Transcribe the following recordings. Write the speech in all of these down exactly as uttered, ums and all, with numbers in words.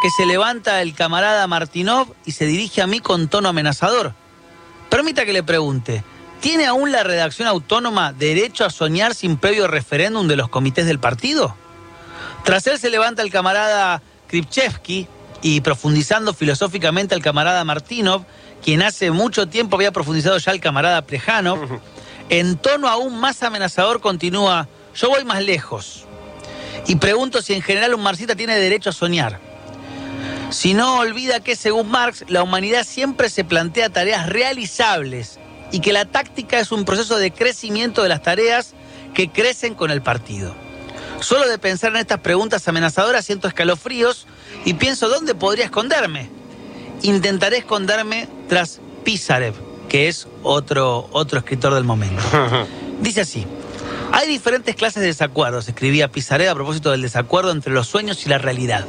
que se levanta el camarada Martinov y se dirige a mí con tono amenazador. Permita que le pregunte, ¿tiene aún la redacción autónoma derecho a soñar sin previo referéndum de los comités del partido? Tras él se levanta el camarada Kripchevsky y, profundizando filosóficamente, el camarada Martinov, quien hace mucho tiempo había profundizado ya el camarada Plejanov, en tono aún más amenazador continúa: yo voy más lejos y pregunto si en general un marxista tiene derecho a soñar. Si no olvida que, según Marx, la humanidad siempre se plantea tareas realizables y que la táctica es un proceso de crecimiento de las tareas que crecen con el partido. Solo de pensar en estas preguntas amenazadoras siento escalofríos y pienso, ¿dónde podría esconderme? Intentaré esconderme tras Pisarev, que es otro, otro escritor del momento. Dice así: hay diferentes clases de desacuerdos, escribía Pisarev a propósito del desacuerdo entre los sueños y la realidad.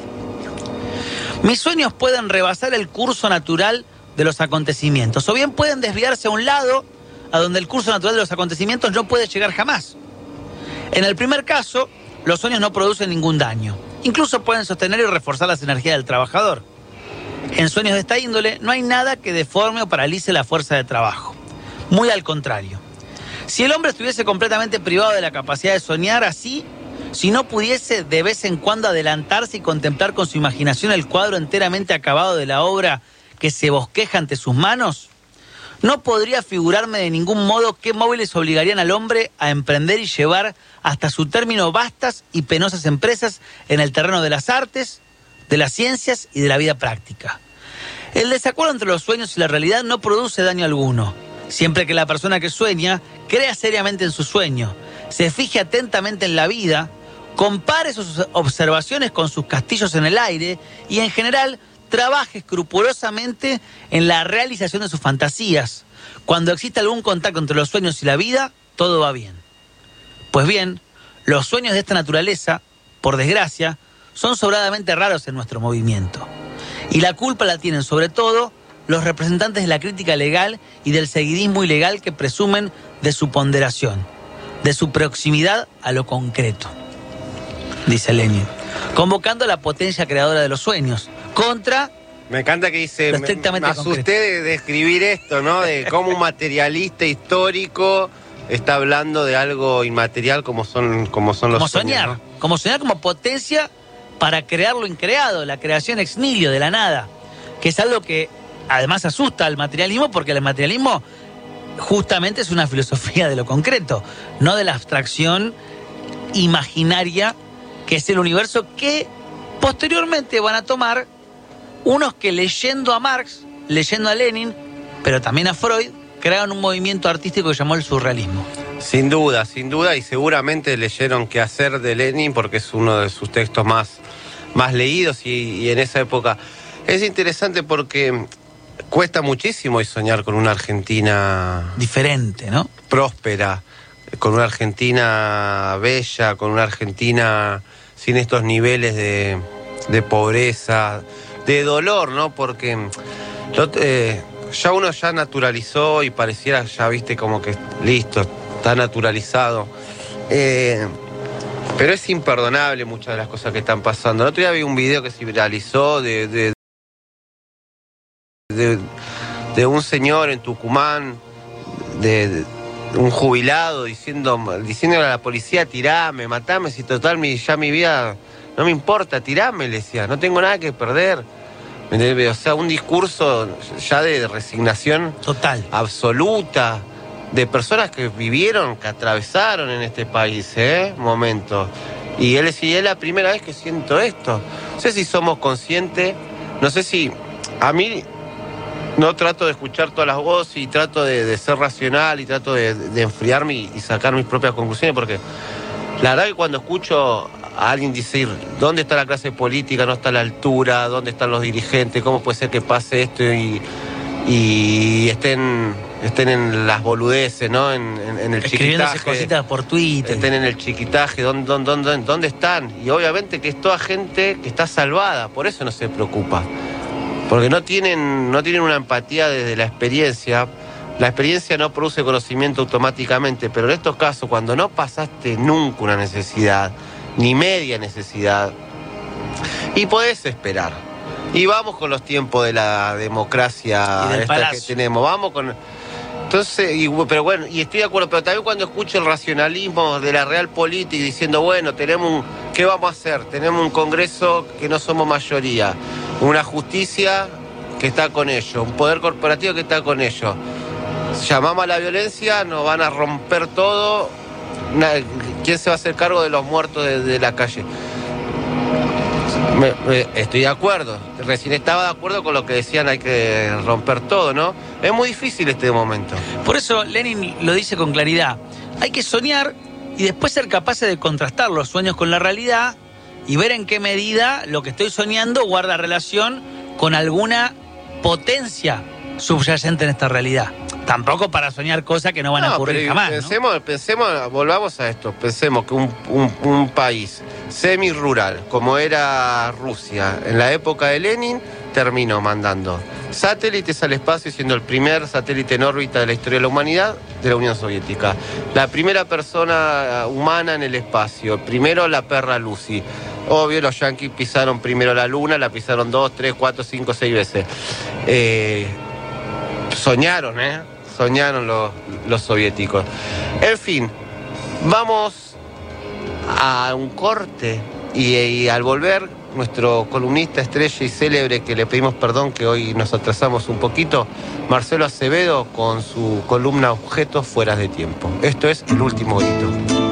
Mis sueños pueden rebasar el curso natural de los acontecimientos, o bien pueden desviarse a un lado, a donde el curso natural de los acontecimientos no puede llegar jamás. En el primer caso, los sueños no producen ningún daño. Incluso pueden sostener y reforzar las energías del trabajador. En sueños de esta índole no hay nada que deforme o paralice la fuerza de trabajo. Muy al contrario. Si el hombre estuviese completamente privado de la capacidad de soñar así, si no pudiese de vez en cuando adelantarse y contemplar con su imaginación el cuadro enteramente acabado de la obra que se bosqueja ante sus manos, no podría figurarme de ningún modo qué móviles obligarían al hombre a emprender y llevar hasta su término vastas y penosas empresas en el terreno de las artes, de las ciencias y de la vida práctica. El desacuerdo entre los sueños y la realidad no produce daño alguno, siempre que la persona que sueña crea seriamente en su sueño, se fije atentamente en la vida, compare sus observaciones con sus castillos en el aire y, en general, trabaje escrupulosamente en la realización de sus fantasías. Cuando existe algún contacto entre los sueños y la vida, todo va bien. Pues bien, los sueños de esta naturaleza, por desgracia, son sobradamente raros en nuestro movimiento. Y la culpa la tienen, sobre todo, los representantes de la crítica legal y del seguidismo ilegal que presumen de su ponderación, de su proximidad a lo concreto, dice Lenin, convocando a la potencia creadora de los sueños contra... Me encanta que dice, me, me asusté de, de escribir esto, ¿no? De cómo un materialista histórico está hablando de algo inmaterial como son, como son los como sueños, soñar, ¿no? Como soñar como potencia para crear lo increado, la creación ex nihilo, de la nada, que es algo que además asusta al materialismo, porque el materialismo justamente es una filosofía de lo concreto, no de la abstracción imaginaria que es el universo, que posteriormente van a tomar unos que, leyendo a Marx, leyendo a Lenin, pero también a Freud, crearon un movimiento artístico que llamó el surrealismo. Sin duda, sin duda, y seguramente leyeron Qué hacer de Lenin porque es uno de sus textos más, más leídos y, y en esa época. Es interesante porque cuesta muchísimo hoy soñar con una Argentina... diferente, ¿no? Próspera, con una Argentina bella, con una Argentina sin estos niveles de, de pobreza, de dolor, ¿no? Porque lo, eh, ya uno ya naturalizó y pareciera, ya viste, como que listo, está naturalizado. Eh, pero es imperdonable muchas de las cosas que están pasando. El otro día vi un video que se viralizó de, de, de, de un señor en Tucumán, de, de un jubilado, diciendo, diciéndole a la policía: tirame, matame, si total mi, ya mi vida no me importa, tirame, le decía, no tengo nada que perder. O sea, un discurso ya de resignación total, absoluta, de personas que vivieron, que atravesaron en este país, ¿eh? Momentos. Y él decía, es la primera vez que siento esto. No sé si somos conscientes, no sé si... A mí no trato de escuchar todas las voces y trato de, de ser racional y trato de, de enfriarme y, y sacar mis propias conclusiones, porque la verdad que cuando escucho a alguien decir dónde está la clase política, no está a la altura, dónde están los dirigentes, cómo puede ser que pase esto y, y estén, estén en las boludeces, ¿no? En, en, en el chiquitaje. Cositas por Twitter. Estén en el chiquitaje, ¿dónde, dónde, dónde, dónde están? Y obviamente que es toda gente que está salvada, por eso no se preocupa. Porque no tienen, no tienen una empatía desde la experiencia. La experiencia no produce conocimiento automáticamente, pero en estos casos, cuando no pasaste nunca una necesidad, ni media necesidad, y podés esperar. Y vamos con los tiempos de la democracia esta que tenemos, vamos con... Entonces, y, pero bueno, y estoy de acuerdo, pero también cuando escucho el racionalismo de la realpolitik diciendo, bueno, tenemos un, ¿qué vamos a hacer? Tenemos un Congreso que no somos mayoría, una justicia que está con ellos, un poder corporativo que está con ellos. Llamamos a la violencia, nos van a romper todo. ¿Quién se va a hacer cargo de los muertos de, de la calle? Me, me, estoy de acuerdo. Recién estaba de acuerdo con lo que decían, hay que romper todo, ¿no? Es muy difícil este momento. Por eso Lenin lo dice con claridad. Hay que soñar y después ser capaces de contrastar los sueños con la realidad y ver en qué medida lo que estoy soñando guarda relación con alguna potencia subyacente en esta realidad. Tampoco para soñar cosas que no van no, a ocurrir jamás. Pensemos, ¿no? pensemos, volvamos a esto. Pensemos que un, un, un país semi-rural, como era Rusia, en la época de Lenin, terminó mandando satélites al espacio, siendo el primer satélite en órbita de la historia de la humanidad de la Unión Soviética. La primera persona humana en el espacio. Primero la perra Lucy. Obvio, los yanquis pisaron primero la luna, la pisaron dos, tres, cuatro, cinco, seis veces. Eh, soñaron, ¿eh? Soñaron los, los soviéticos. En fin, vamos a un corte y, y al volver, nuestro columnista estrella y célebre, que le pedimos perdón que hoy nos atrasamos un poquito, Marcelo Acevedo, con su columna Objetos Fuera de Tiempo. Esto es El Último Grito.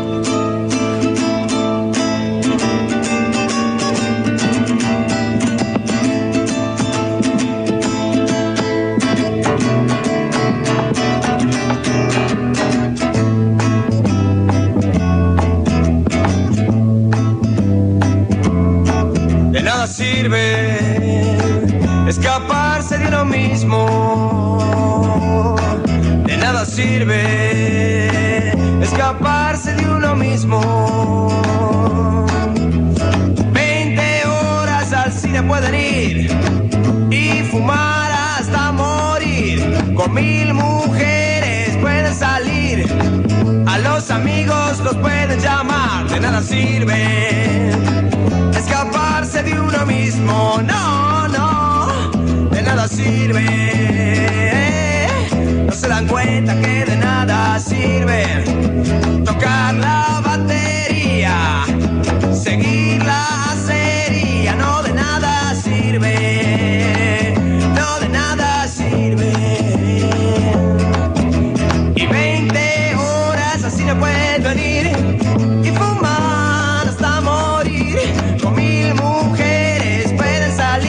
Sirve escaparse de uno mismo, de nada sirve escaparse de uno mismo. Veinte horas al cine pueden ir y fumar hasta morir, con mil mujeres pueden salir, a los amigos los pueden llamar, de nada sirve escaparse de uno mismo, no, no, de nada sirve. No se dan cuenta que de nada sirve tocar la batería, seguir la serie, no de nada sirve, no de nada sirve. Y veinte horas así no pueden ir y fumar hasta morir, con mil mujeres pueden salir.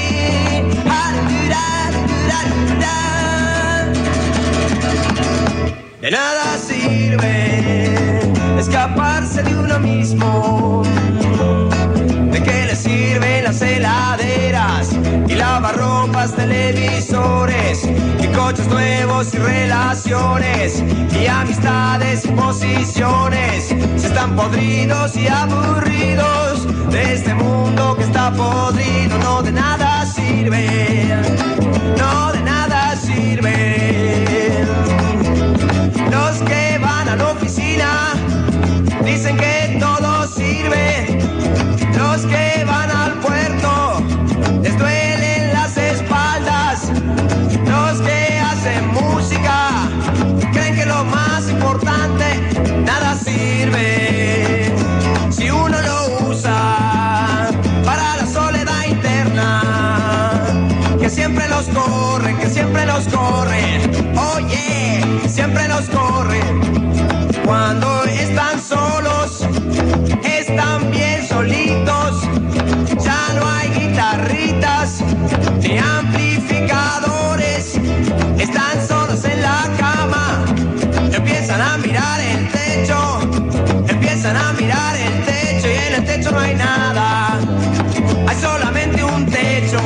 De nada sirve escaparse de uno mismo. ¿De qué le sirven las heladeras y lavarropas, televisores y coches nuevos y relaciones y amistades y posiciones? Si están podridos y aburridos de este mundo que está podrido, no de nada sirve, no de nada sirve. Los que van a la oficina dicen que todo sirve. Los que van al puerto les duelen las espaldas. Los que hacen música creen que lo más importante nada sirve si uno lo usa para la soledad interna, que siempre los corren, que siempre los corren. Oye, siempre los corren. Cuando están solos, están bien solitos. Ya no hay guitarritas ni amplificadores. Están solos en la cama. Empiezan a mirar el techo. Empiezan a mirar el techo y en el techo no hay nada. Hay solamente un techo.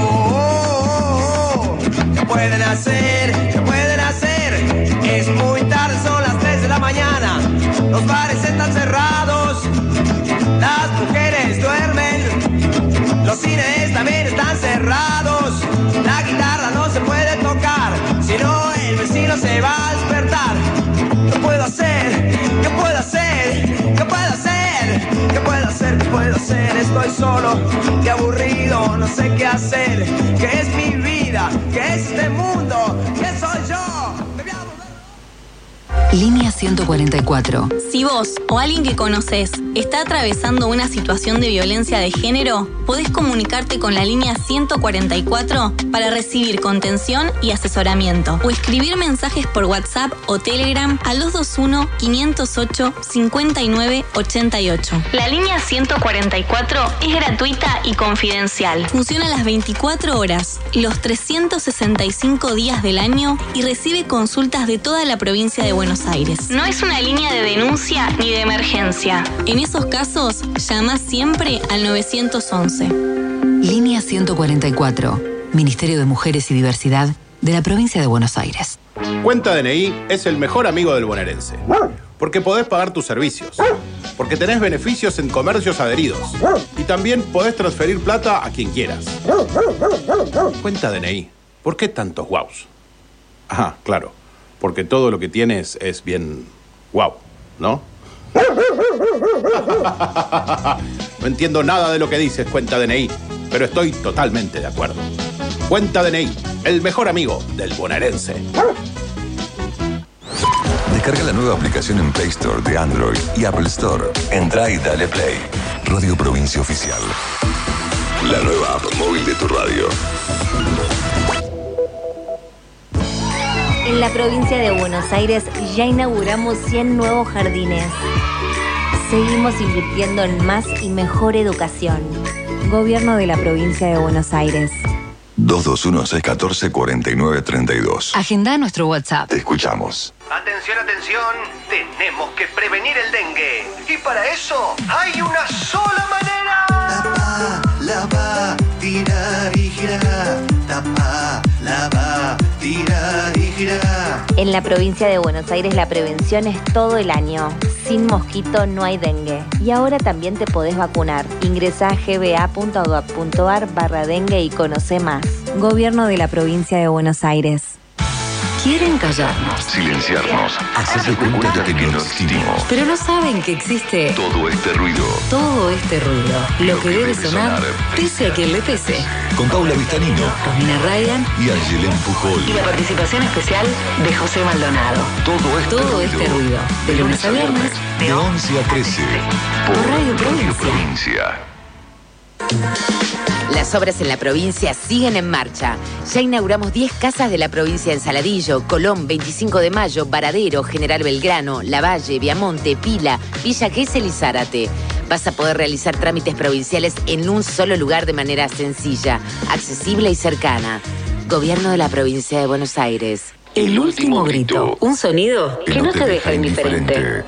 ¿Qué pueden hacer? ¿Qué pueden hacer? Es muy tarde, son las tres de la mañana. Los bares están cerrados. Las mujeres duermen. Los cines también están cerrados. La guitarra no se puede tocar, si no el vecino se va a despertar. ¿Qué puedo hacer? ¿Qué puedo hacer? ¿Qué puedo hacer? ¿Qué puedo hacer? ¿Qué puedo hacer? Estoy solo, qué aburrido. No sé qué hacer, qué es mi vida, qué es este mundo, qué soy yo. Me voy a volver... Línea ciento cuarenta y cuatro. Si vos o alguien que conoces está atravesando una situación de violencia de género, podés comunicarte con la línea ciento cuarenta y cuatro para recibir contención y asesoramiento o escribir mensajes por WhatsApp o Telegram al dos dos uno, cinco cero ocho, cinco nueve ocho ocho. La línea ciento cuarenta y cuatro es gratuita y confidencial. Funciona las veinticuatro horas, los trescientos sesenta y cinco días del año y recibe consultas de toda la provincia de Buenos Aires. No es una línea de denuncia ni de emergencia. En esos casos, llama siempre al nueve once. Línea ciento cuarenta y cuatro. Ministerio de Mujeres y Diversidad de la provincia de Buenos Aires. Cuenta D N I es el mejor amigo del bonaerense. Porque podés pagar tus servicios. Porque tenés beneficios en comercios adheridos. Y también podés transferir plata a quien quieras. Cuenta D N I. ¿Por qué tantos guaus? Ajá, claro. Porque todo lo que tienes es bien guau, ¿no? No entiendo nada de lo que dices, Cuenta D N I, pero estoy totalmente de acuerdo. Cuenta D N I, el mejor amigo del bonaerense. Descarga la nueva aplicación en Play Store de Android y Apple Store. Entra y dale play. Radio Provincia Oficial. La nueva app móvil de tu radio. En la provincia de Buenos Aires ya inauguramos cien nuevos jardines. Seguimos invirtiendo en más y mejor educación. Gobierno de la provincia de Buenos Aires. dos dos uno, seis uno cuatro, cuatro nueve tres dos. Agenda nuestro WhatsApp. Te escuchamos. Atención, atención, tenemos que prevenir el dengue. Y para eso hay una sola manera. Tapa, lava, tira y gira. Tapa, lava, tira y gira. En la provincia de Buenos Aires la prevención es todo el año. Sin mosquito no hay dengue. Y ahora también te podés vacunar. Ingresá a gba.gov.ar barra dengue y conoce más. Gobierno de la provincia de Buenos Aires. Quieren callarnos, Silenciarnos. Hacerse cuenta de que no existimos. pero no saben que existe Todo este ruido. todo este ruido. Lo que debe sonar, pese a quien le pese. Con Paula Vistanino Romina Ryan y Angelén Pujol. y la participación especial de José Maldonado. Todo este Todo ruido. este ruido. De lunes a viernes, De once a trece. por Radio Provincia. Provincia. Las obras en la provincia siguen en marcha. Ya inauguramos diez casas de la provincia en Saladillo, Colón, veinticinco de mayo, Varadero, General Belgrano, Lavalle, Viamonte, Pila, Villa Gesell y Zárate. Vas a poder realizar trámites provinciales en un solo lugar de manera sencilla, accesible y cercana. Gobierno de la provincia de Buenos Aires. El último grito. Un sonido que no te deja indiferente.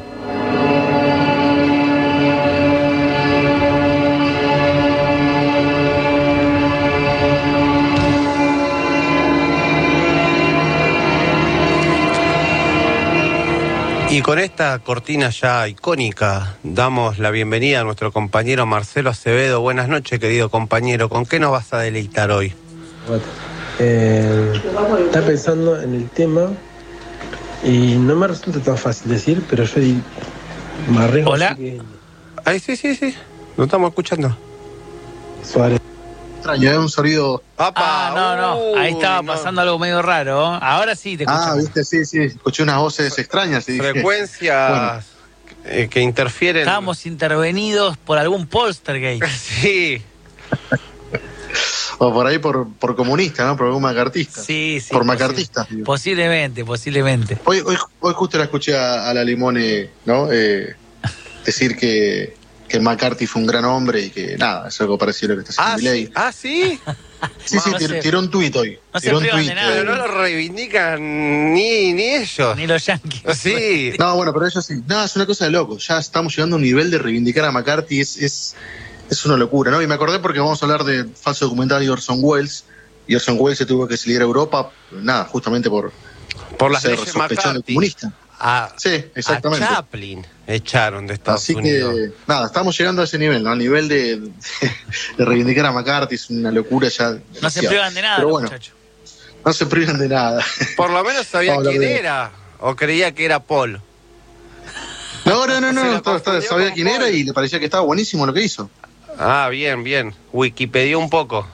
Y con esta cortina ya icónica, damos la bienvenida a nuestro compañero Marcelo Acevedo. Buenas noches, querido compañero. ¿Con qué nos vas a deleitar hoy? Eh, está pensando en el tema y no me resulta tan fácil decir, pero yo di- me arriesgo. Hola. así que Ay, sí, sí, sí. Lo estamos escuchando. Suárez. Extraño, es un sonido. Ah, no, no. Ahí estaba pasando algo medio raro. Ahora sí te Ah, escuchamos. viste, sí, sí. Escuché unas voces extrañas y dije, Frecuencias eh, que interfieren. Estábamos intervenidos por algún poltergeist. Sí. o por ahí por, por comunista, ¿no? Por algún macartista. Sí, sí. Por posi- macartista. Posiblemente, posiblemente. Hoy, hoy, hoy justo la escuché a, a la Limone, ¿no? Eh, decir que, que McCarthy fue un gran hombre y que nada, es algo parecido a lo que está Ah, haciendo sí. Milei. Ah, sí. Sí, sí, No tir- se- tiró un tuit hoy. no se tiró un privan de tuit. nada. Pero no lo reivindican ni, ni ellos. Ni los yanquis. Sí. No, bueno, pero ellos sí. No, es una cosa de loco. Ya estamos llegando a un nivel de reivindicar a McCarthy. Es, es, es una locura, ¿no? Y me acordé porque vamos a hablar de falso documental de Orson Welles. Y Orson Welles se tuvo que salir a Europa, nada, justamente por, Por las ser leyes sospechado de McCarthy. comunista. A, Sí, exactamente. a Chaplin echaron de Estados Así Unidos. que, nada, estamos llegando a ese nivel, ¿no? Al nivel de, de, de reivindicar a McCarthy. Es una locura ya. No se demasiado. privan de nada, Pero los bueno, muchachos. no se privan de nada. Por lo menos sabía Vamos a quién hablar de- era. O creía que era Paul. No, no, no, Se no. lo estaba- estaba- confundió sabía con quién Paul. era y le parecía que estaba buenísimo lo que hizo. Ah, bien, bien. Wikipedia un poco.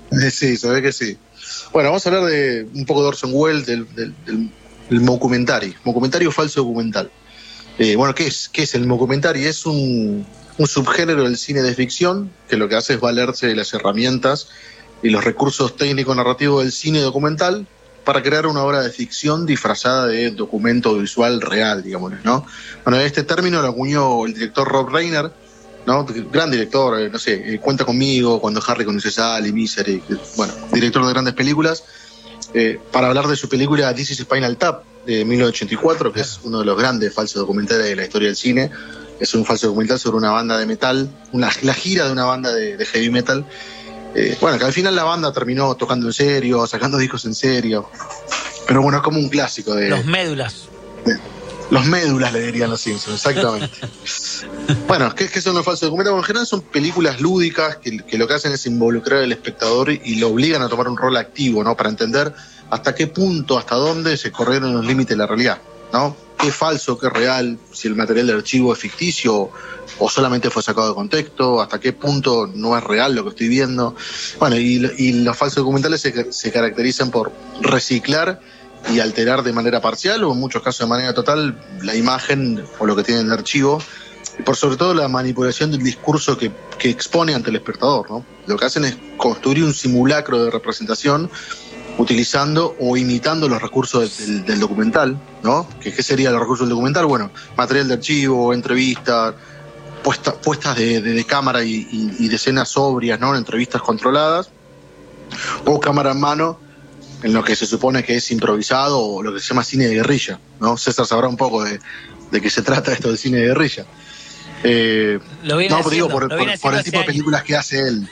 Sí, se ve que sí. Bueno, vamos a hablar de un poco de Orson Welles, del, del, del, del mockumentary, mockumentary o falso documental. Eh, bueno, ¿qué es? ¿Qué es el mockumentary? Es un, un subgénero del cine de ficción que lo que hace es valerse de las herramientas y los recursos técnico-narrativos del cine documental para crear una obra de ficción disfrazada de documento visual real, digamos, ¿no? Bueno, este término lo acuñó el director Rob Reiner, ¿no? Gran director, eh, no sé, eh, Cuenta conmigo, Cuando Harry conoce a Sally, Misery, bueno, director de grandes películas, eh, para hablar de su película This is Spinal Tap, de mil novecientos ochenta y cuatro, que es uno de los grandes falsos documentales de la historia del cine. Es un falso documental sobre una banda de metal, una, la gira de una banda de, de heavy metal. Eh, bueno, que al final la banda terminó tocando en serio, sacando discos en serio. Pero bueno, es como un clásico de... Los médulas. De, los médulas le dirían los Simpsons, exactamente. Bueno, ¿qué, ¿qué son los falsos documentales? Bueno, en general son películas lúdicas que, que lo que hacen es involucrar al espectador y lo obligan a tomar un rol activo, ¿no? Para entender hasta qué punto, hasta dónde se corrieron los límites de la realidad, ¿no? Qué es falso, qué es real, si el material del archivo es ficticio o solamente fue sacado de contexto, hasta qué punto no es real lo que estoy viendo. Bueno, y, y los falsos documentales se, se caracterizan por reciclar y alterar de manera parcial o en muchos casos de manera total la imagen o lo que tiene en el archivo, y por sobre todo la manipulación del discurso que, que expone ante el espectador, ¿no? Lo que hacen es construir un simulacro de representación utilizando o imitando los recursos del, del documental, ¿no? ¿Qué, ¿Qué serían los recursos del documental? Bueno, material de archivo, entrevistas, puesta, puestas de, de, de cámara y, y, y de escenas sobrias, ¿no? Entrevistas controladas, o cámara en mano, en lo que se supone que es improvisado o lo que se llama cine de guerrilla, ¿no? César sabrá un poco de, de qué se trata esto de cine de guerrilla. Eh, lo viene no, haciendo, digo, por, lo por, por el tipo de películas que hace él.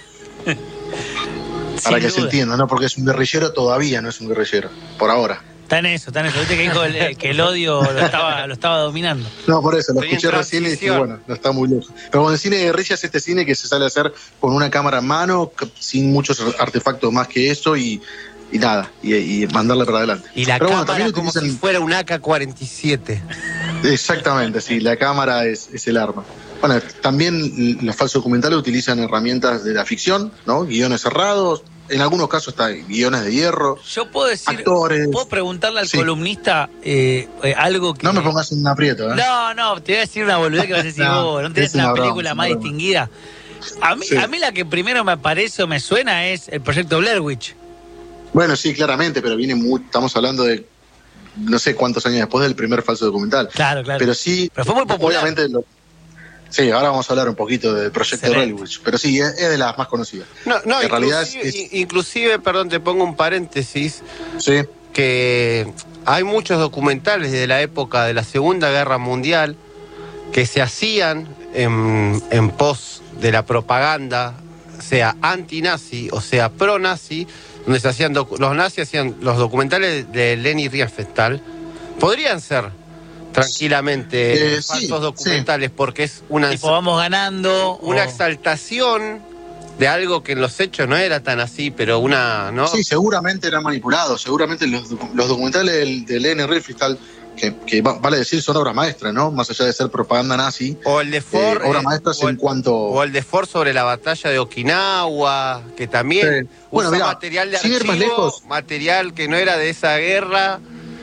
Para que duda. se entienda, ¿no? Porque es un guerrillero, todavía no es un guerrillero, por ahora. Está en eso, está en eso. Viste que dijo el, que el odio lo estaba, lo estaba dominando. No, por eso, lo Estoy escuché recién y dije, bueno, no está muy lejos. Pero con el cine de guerrilla es este cine que se sale a hacer con una cámara en mano, sin muchos artefactos más que eso y, y nada, y, y mandarle para adelante. Y la Pero cámara bueno, también como utilizan... si fuera un A K cuarenta y siete. Exactamente, sí, la cámara es, es el arma. Bueno, también los falsos documentales utilizan herramientas de la ficción, ¿no? Guiones cerrados, en algunos casos está guiones de hierro. Yo puedo decir, actores. puedo preguntarle al Sí. columnista eh, eh, algo que... No me pongas en un aprieto, ¿eh? No, no, te voy a decir una boludez que vas a decir No, vos, no tenés es una una broma, película es más una broma. distinguida. A mí, Sí. a mí la que primero me aparece o me suena es el proyecto Blair Witch. Bueno, sí, claramente, pero viene muy, estamos hablando de no sé cuántos años después del primer falso documental. Claro, claro. Pero sí, Pero fue muy popular. obviamente lo- sí, ahora vamos a hablar un poquito del proyecto Excelente. Blair Witch, pero sí, es, es de las más conocidas. No, no, En realidad inclusive, es- in- inclusive, perdón, te pongo un paréntesis, Sí, que hay muchos documentales de la época de la Segunda Guerra Mundial que se hacían en, en pos de la propaganda, sea anti-nazi o sea pro-nazi, donde se hacían docu- los nazis hacían los documentales de Leni Riefenstahl, podrían ser tranquilamente Eh, sí, falsos documentales porque es una Tipo, vamos ganando. una o- exaltación de algo que en los hechos no era tan así, pero una, ¿no? sí, seguramente era manipulado, seguramente los, docu- los documentales del, del Leni Riefenstahl, que, que va- vale decir son obras maestras, ¿no? Más allá de ser propaganda nazi, O el de Ford, eh, obras eh, maestras o en el- cuanto... o el de Ford sobre la batalla de Okinawa, que también Sí. Bueno, usa mirá, material de sin ir más archivo, lejos. material que no era de esa guerra.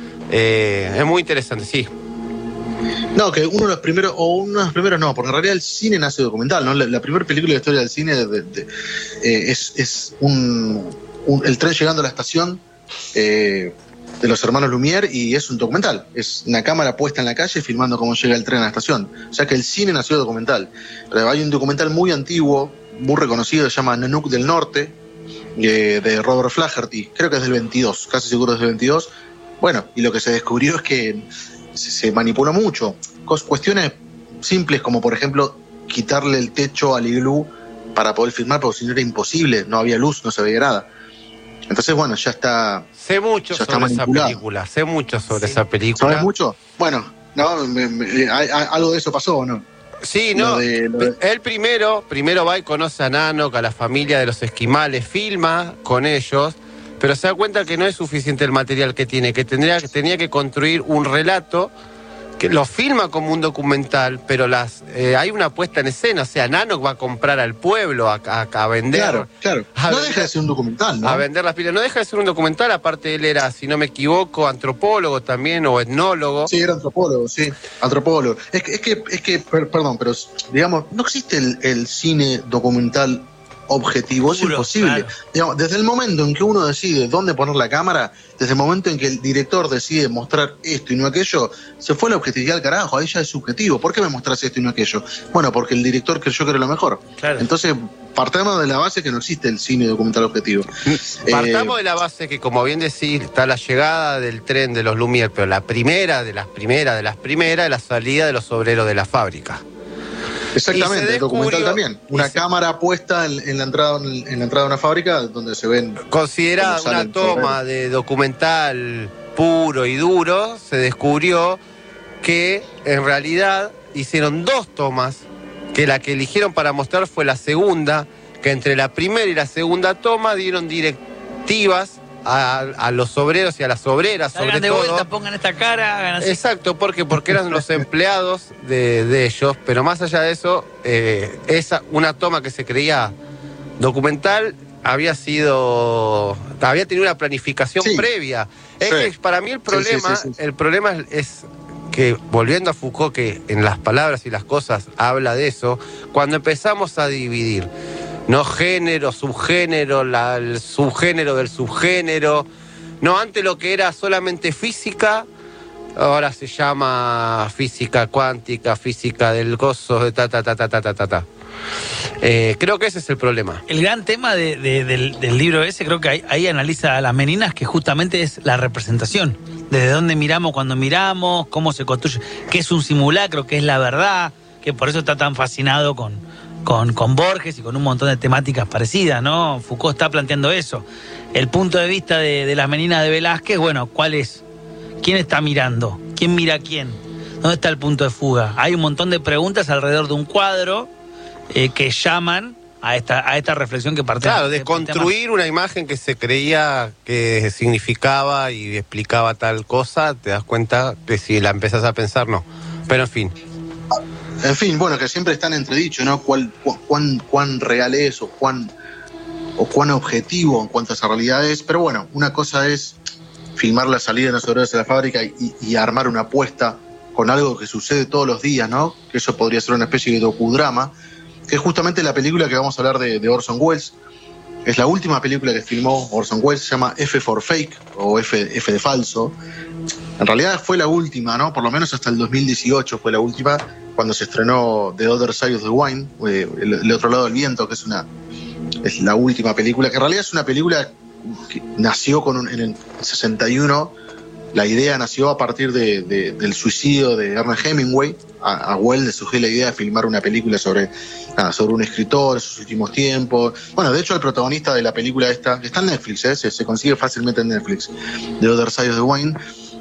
Eh, es muy interesante, sí. No, que uno de los primeros, o uno de los primeros no, porque en realidad el cine nace documental, ¿no? La, la primera película de la historia del cine de- de- de- eh, es, es un, un- el tren llegando a la estación eh, de los hermanos Lumière y es un documental. Es una cámara puesta en la calle filmando cómo llega el tren a la estación. O sea que el cine nació documental. Pero hay un documental muy antiguo, muy reconocido, se llama Nanook del Norte, eh, de Robert Flaherty, creo que es del veintidós, casi seguro es del veintidós. Bueno, y lo que se descubrió es que se, se manipuló mucho. Cos- cuestiones simples como, por ejemplo, quitarle el techo al iglú para poder filmar, porque si no era imposible, no había luz, no se veía nada. Entonces, bueno, ya está... Sé mucho Ya está sobre esa manipulado. película, sé mucho sobre esa película. ¿Sabes mucho? Bueno, no, me- me- hay- hay- algo de eso pasó, ¿o no? Sí, Lo no. de- lo de- Él primero, primero va y conoce a Nanook, a la familia de los esquimales, filma con ellos, pero se da cuenta que no es suficiente el material que tiene, que tendría, que tenía que construir un relato que lo filma como un documental, pero las eh, hay una puesta en escena, o sea, Nanoc va a comprar al pueblo a, a, a vender. Claro, claro. No vender, deja de ser un documental, ¿no? A vender las pilas. No deja de ser un documental, aparte él era, si no me equivoco, antropólogo también, o etnólogo. Sí, era antropólogo, sí, antropólogo. Es que, es que, es que per, perdón, pero digamos, no existe el, el cine documental objetivo, es imposible. Claro. Digamos, desde el momento en que uno decide dónde poner la cámara, desde el momento en que el director decide mostrar esto y no aquello, se fue la objetividad al carajo, ahí ya es subjetivo. ¿Por qué me mostrás esto y no aquello? Bueno, porque el director creyó que era lo mejor. Claro. Entonces, partamos de la base que no existe el cine documental objetivo. Partamos eh, de la base que, como bien decís, está la llegada del tren de los Lumière, pero la primera de las primeras de las primeras es la salida de los obreros de la fábrica. Exactamente, el documental también. Una se, cámara puesta en, en, la entrada, en, en la entrada de una fábrica donde se ven... Considerada una toma de documental puro y duro, se descubrió que en realidad hicieron dos tomas, que la que eligieron para mostrar fue la segunda, que entre la primera y la segunda toma dieron directivas A, a los obreros y a las obreras, Salgan sobre de todo. Vuelta, pongan esta cara, hagan así. Exacto, porque porque eran los empleados de, de ellos, pero más allá de eso, eh, esa una toma que se creía documental había sido, había tenido una planificación sí. previa. Es sí. que para mí el problema, sí, sí, sí, sí. el problema es que, volviendo a Foucault, que en Las palabras y las cosas habla de eso, cuando empezamos a dividir no género, subgénero, la, el subgénero del subgénero. No, antes lo que era solamente física, ahora se llama física cuántica, física del gozo, de ta, ta, ta, ta, ta, ta, ta. Eh, creo que ese es el problema. El gran tema de, de, del, del libro ese, creo que ahí, ahí analiza a las meninas, que justamente es la representación. Desde dónde miramos cuando miramos, cómo se construye, qué es un simulacro, qué es la verdad, que por eso está tan fascinado con... Con, con Borges y con un montón de temáticas parecidas, ¿no? Foucault está planteando eso. El punto de vista de, de las meninas de Velázquez, bueno, ¿cuál es? ¿Quién está mirando? ¿Quién mira a quién? ¿Dónde está el punto de fuga? Hay un montón de preguntas alrededor de un cuadro eh, que llaman a esta, a esta reflexión que parte. Claro, de construir una imagen que se creía que significaba y explicaba tal cosa, te das cuenta que si la empezás a pensar, no. Pero en fin... En fin, bueno, que siempre está en entredicho, ¿no? ¿Cuál, cu cuán, cuán real es o cuán, o cuán objetivo en cuanto a esa realidad es. Pero bueno, una cosa es filmar la salida de los obreros de la fábrica y, y armar una apuesta con algo que sucede todos los días, ¿no? Que eso podría ser una especie de docudrama, que es justamente la película que vamos a hablar de, de Orson Welles. Es la última película que filmó Orson Welles, se llama F for Fake, o F, F de falso. En realidad fue la última, ¿no? Por lo menos hasta el dos mil dieciocho fue la última, cuando se estrenó The Other Side of the Wind, eh, el, el otro lado del viento, que es una es la última película, que en realidad es una película que nació con un, en el sesenta y uno. La idea nació a partir de, de, del suicidio de Ernest Hemingway. A, a Welles le surgió la idea de filmar una película sobre, nada, sobre un escritor en sus últimos tiempos. Bueno, de hecho el protagonista de la película esta, que está en Netflix, ¿eh? se, se consigue fácilmente en Netflix, The Other Side of the Wind.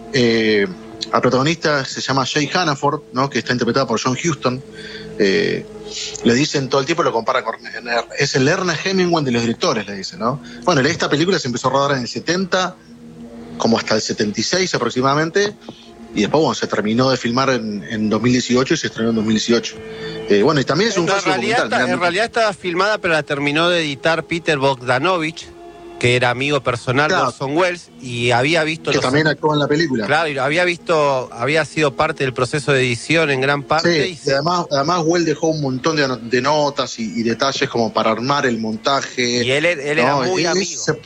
Eh, al protagonista se llama Jay Hannaford, ¿no? Que está interpretada por John Huston. Eh, le dicen todo el tiempo, lo comparan con... Es el Ernest Hemingway de los directores, le dicen, ¿no? Bueno, esta película se empezó a rodar en el setenta, como hasta el setenta y seis aproximadamente, y después, bueno, se terminó de filmar en, en dos mil dieciocho y se estrenó en dos mil dieciocho. Eh, bueno, y también es un falso documental. Está, en realidad estaba filmada, pero la terminó de editar Peter Bogdanovich, que era amigo personal claro. de Orson Welles, y había visto... Que los... también actuó en la película. Claro, y había visto, había sido parte del proceso de edición en gran parte. Sí, y se... además, además Welles dejó un montón de, de notas y, y detalles como para armar el montaje. Y él, él era no, muy él, amigo. Se,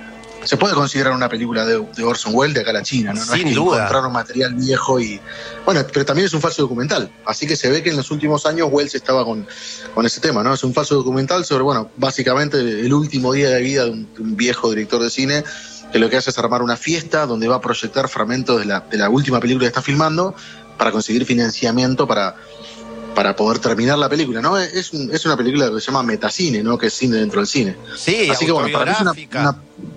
se puede considerar una película de, de Orson Welles de acá a la China, ¿no? No Sin es que duda. encontraron material viejo y... Bueno, pero también es un falso documental, así que se ve que en los últimos años Welles estaba con, con ese tema, ¿no? Es un falso documental sobre, bueno, básicamente el último día de vida de un, de un viejo director de cine, que lo que hace es armar una fiesta donde va a proyectar fragmentos de la, de la última película que está filmando para conseguir financiamiento para, para poder terminar la película, ¿no? Es, un, es una película que se llama metacine, ¿no? Que es cine dentro del cine. Sí, así que bueno, para mí es una, una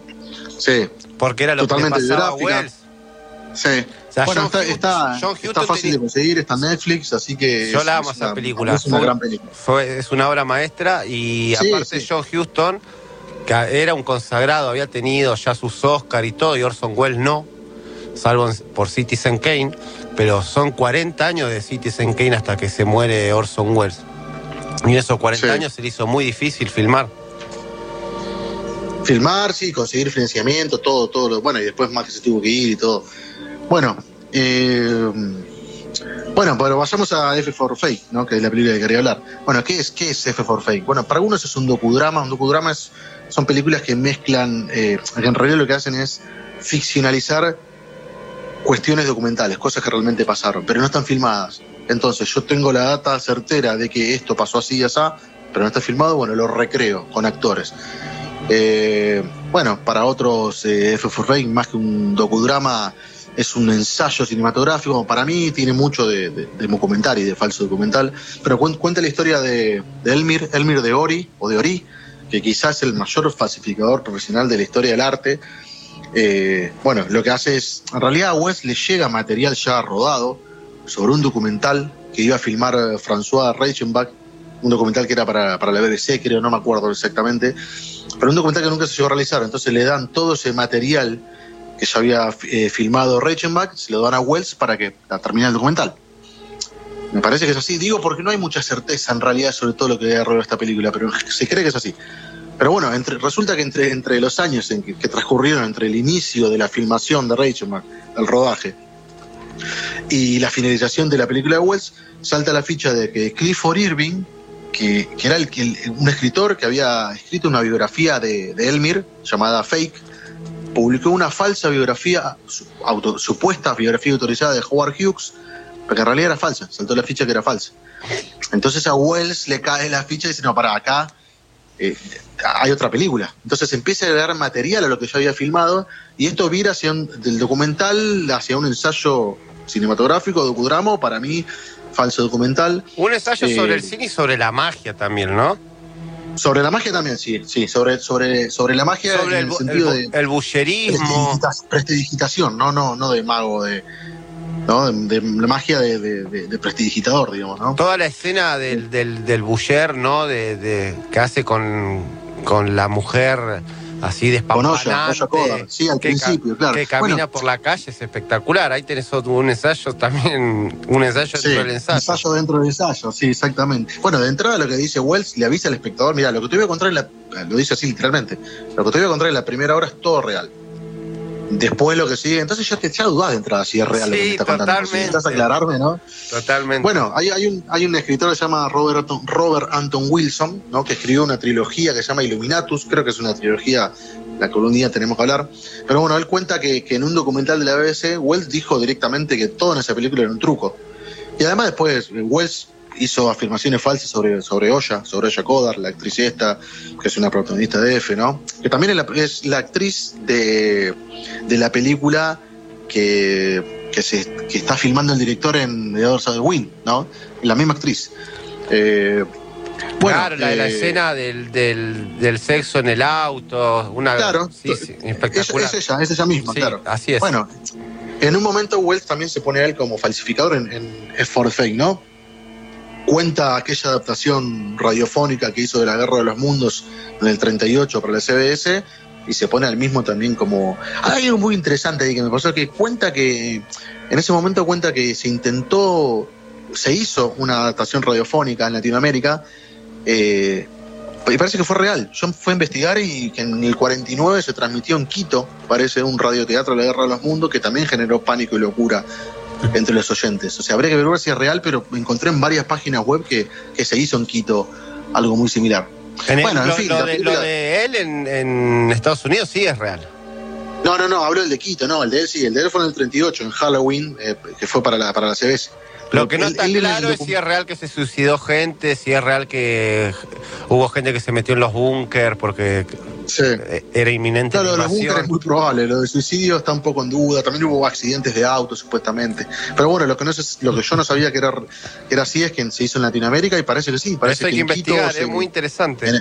sí, porque era lo totalmente que le pasaba a biográfica. Wells. Sí. O sea, bueno, John está, Hugh, está, está fácil tenía... de conseguir, está en Netflix, así que... Yo es, la amo es esa una, película. Es una fue, gran película. Fue, es una obra maestra y sí, aparte sí. John Huston, que era un consagrado, había tenido ya sus Oscar y todo, y Orson Welles no. salvo por Citizen Kane, pero son cuarenta años de Citizen Kane hasta que se muere Orson Welles. Y en esos cuarenta sí. años se le hizo muy difícil filmar. Filmar, sí, conseguir financiamiento, todo, todo. Lo, bueno, y después más que se tuvo que ir y todo. Bueno, eh, bueno, pero vayamos a F for Fake, ¿no? Que es la película que quería hablar. Bueno, ¿qué es, qué es F for Fake? Bueno, para algunos es un docudrama. Un docudrama es, son películas que mezclan, eh, que en realidad lo que hacen es ficcionalizar cuestiones documentales, cosas que realmente pasaron, pero no están filmadas. Entonces, yo tengo la data certera de que esto pasó así y así, pero no está filmado, bueno, lo recreo con actores. Eh, bueno, para otros, eh, F for Fake, más que un docudrama, es un ensayo cinematográfico. Para mí tiene mucho de, de, de documental y de falso documental, pero cuenta la historia de, de Elmir, Elmir de Ori, o de Ori, que quizás es el mayor falsificador profesional de la historia del arte. Eh, bueno, lo que hace es, en realidad a Welles le llega material ya rodado sobre un documental que iba a filmar François Reichenbach, un documental que era para, para la B B C, creo, no me acuerdo exactamente, pero un documental que nunca se llegó a realizar. Entonces le dan todo ese material que ya había eh, filmado Reichenbach, se lo dan a Welles para que termine el documental. Me parece que es así, digo porque no hay mucha certeza en realidad sobre todo lo que ha rodado esta película, pero se cree que es así. Pero bueno, entre, resulta que entre, entre los años en que, que transcurrieron entre el inicio de la filmación de Reichenbach, el rodaje, y la finalización de la película de Welles, salta la ficha de que Clifford Irving, que, que era el, el, un escritor que había escrito una biografía de, de Elmir, llamada Fake, publicó una falsa biografía, auto, supuesta biografía autorizada de Howard Hughes, pero que en realidad era falsa, saltó la ficha que era falsa. Entonces a Welles le cae la ficha y dice, no, para acá eh, hay otra película. Entonces empieza a agregar material a lo que yo había filmado, y esto vira hacia un, del documental hacia un ensayo cinematográfico, docudrama, para mí, falso documental. Un ensayo eh, sobre el cine y sobre la magia también, ¿no? Sobre la magia también, sí, sí, sobre, sobre, sobre la magia sobre en el, el sentido el, de el bullerismo, prestidigitación, no, no, no de mago, de, ¿no? de, de la magia de, de, de, de prestidigitador, digamos, ¿no? Toda la escena del, del, del buller, ¿no? De, de, que hace con, con la mujer así despampanante, sí, al que principio, claro. Que camina bueno, por la calle, es espectacular. Ahí tenés otro, un ensayo también, un ensayo sí, dentro del ensayo. ensayo dentro del ensayo, sí, exactamente. Bueno, de entrada lo que dice Welles, le avisa al espectador, mira, lo que te voy a contar en la, lo dice así literalmente, lo que te voy a contar en la primera hora es todo real. Después lo que sigue, entonces ya te ya dudás de entrada si es real, sí, lo que me está contando. Necesitas aclararme, ¿no? Totalmente. Bueno, hay, hay, un, hay un escritor que se llama Robert, Robert Anton Wilson, ¿no? Que escribió una trilogía que se llama Illuminatus, creo que es una trilogía la que un día tenemos que hablar. Pero bueno, él cuenta que, que en un documental de la B B C, Welles dijo directamente que todo en esa película era un truco. Y además después Welles hizo afirmaciones falsas sobre, sobre Oya, sobre Oya Kodar, la actriz esta, que es una protagonista de F, ¿no? Que también es la, es la actriz de, de la película que, que, se, que está filmando el director en The Other Side of the Wind, ¿no? La misma actriz. Eh, bueno, claro, la, eh, la escena del, del, del sexo en el auto, una claro, sí, sí, espectacular. Es, es ella, es ella misma, sí, claro. Así es. Bueno, en un momento Welles también se pone a él como falsificador en, en F for Fake, ¿no? Cuenta aquella adaptación radiofónica que hizo de la Guerra de los Mundos en el treinta y ocho para la C B S, y se pone al mismo también como... Hay algo muy interesante ahí que me pasó, que cuenta que en ese momento cuenta que se intentó, se hizo una adaptación radiofónica en Latinoamérica, eh, y parece que fue real. Yo fui a investigar y que en el cuarenta y nueve se transmitió en Quito, parece, un radioteatro de la Guerra de los Mundos que también generó pánico y locura entre los oyentes. O sea, habría que ver si es real, pero encontré en varias páginas web que, que se hizo en Quito algo muy similar. En el, bueno, en lo, fin, lo, de, película... lo de él en, en Estados Unidos sí es real. No, no, no, hablo del de Quito, no, el de él sí, el de él fue en el treinta y ocho, en Halloween, eh, que fue para la, para la C B S. Lo que no él, está él claro es si es real que se suicidó gente, si es real que hubo gente que se metió en los búnker porque sí. era inminente. Claro, lo de los búnker es muy probable, lo de suicidio está un poco en duda, también hubo accidentes de auto supuestamente. Pero bueno, lo que no sé, lo que yo no sabía que era, que era así es que se hizo en Latinoamérica y parece que sí. Parece Eso hay que, que investigar, Quito, es muy interesante. En,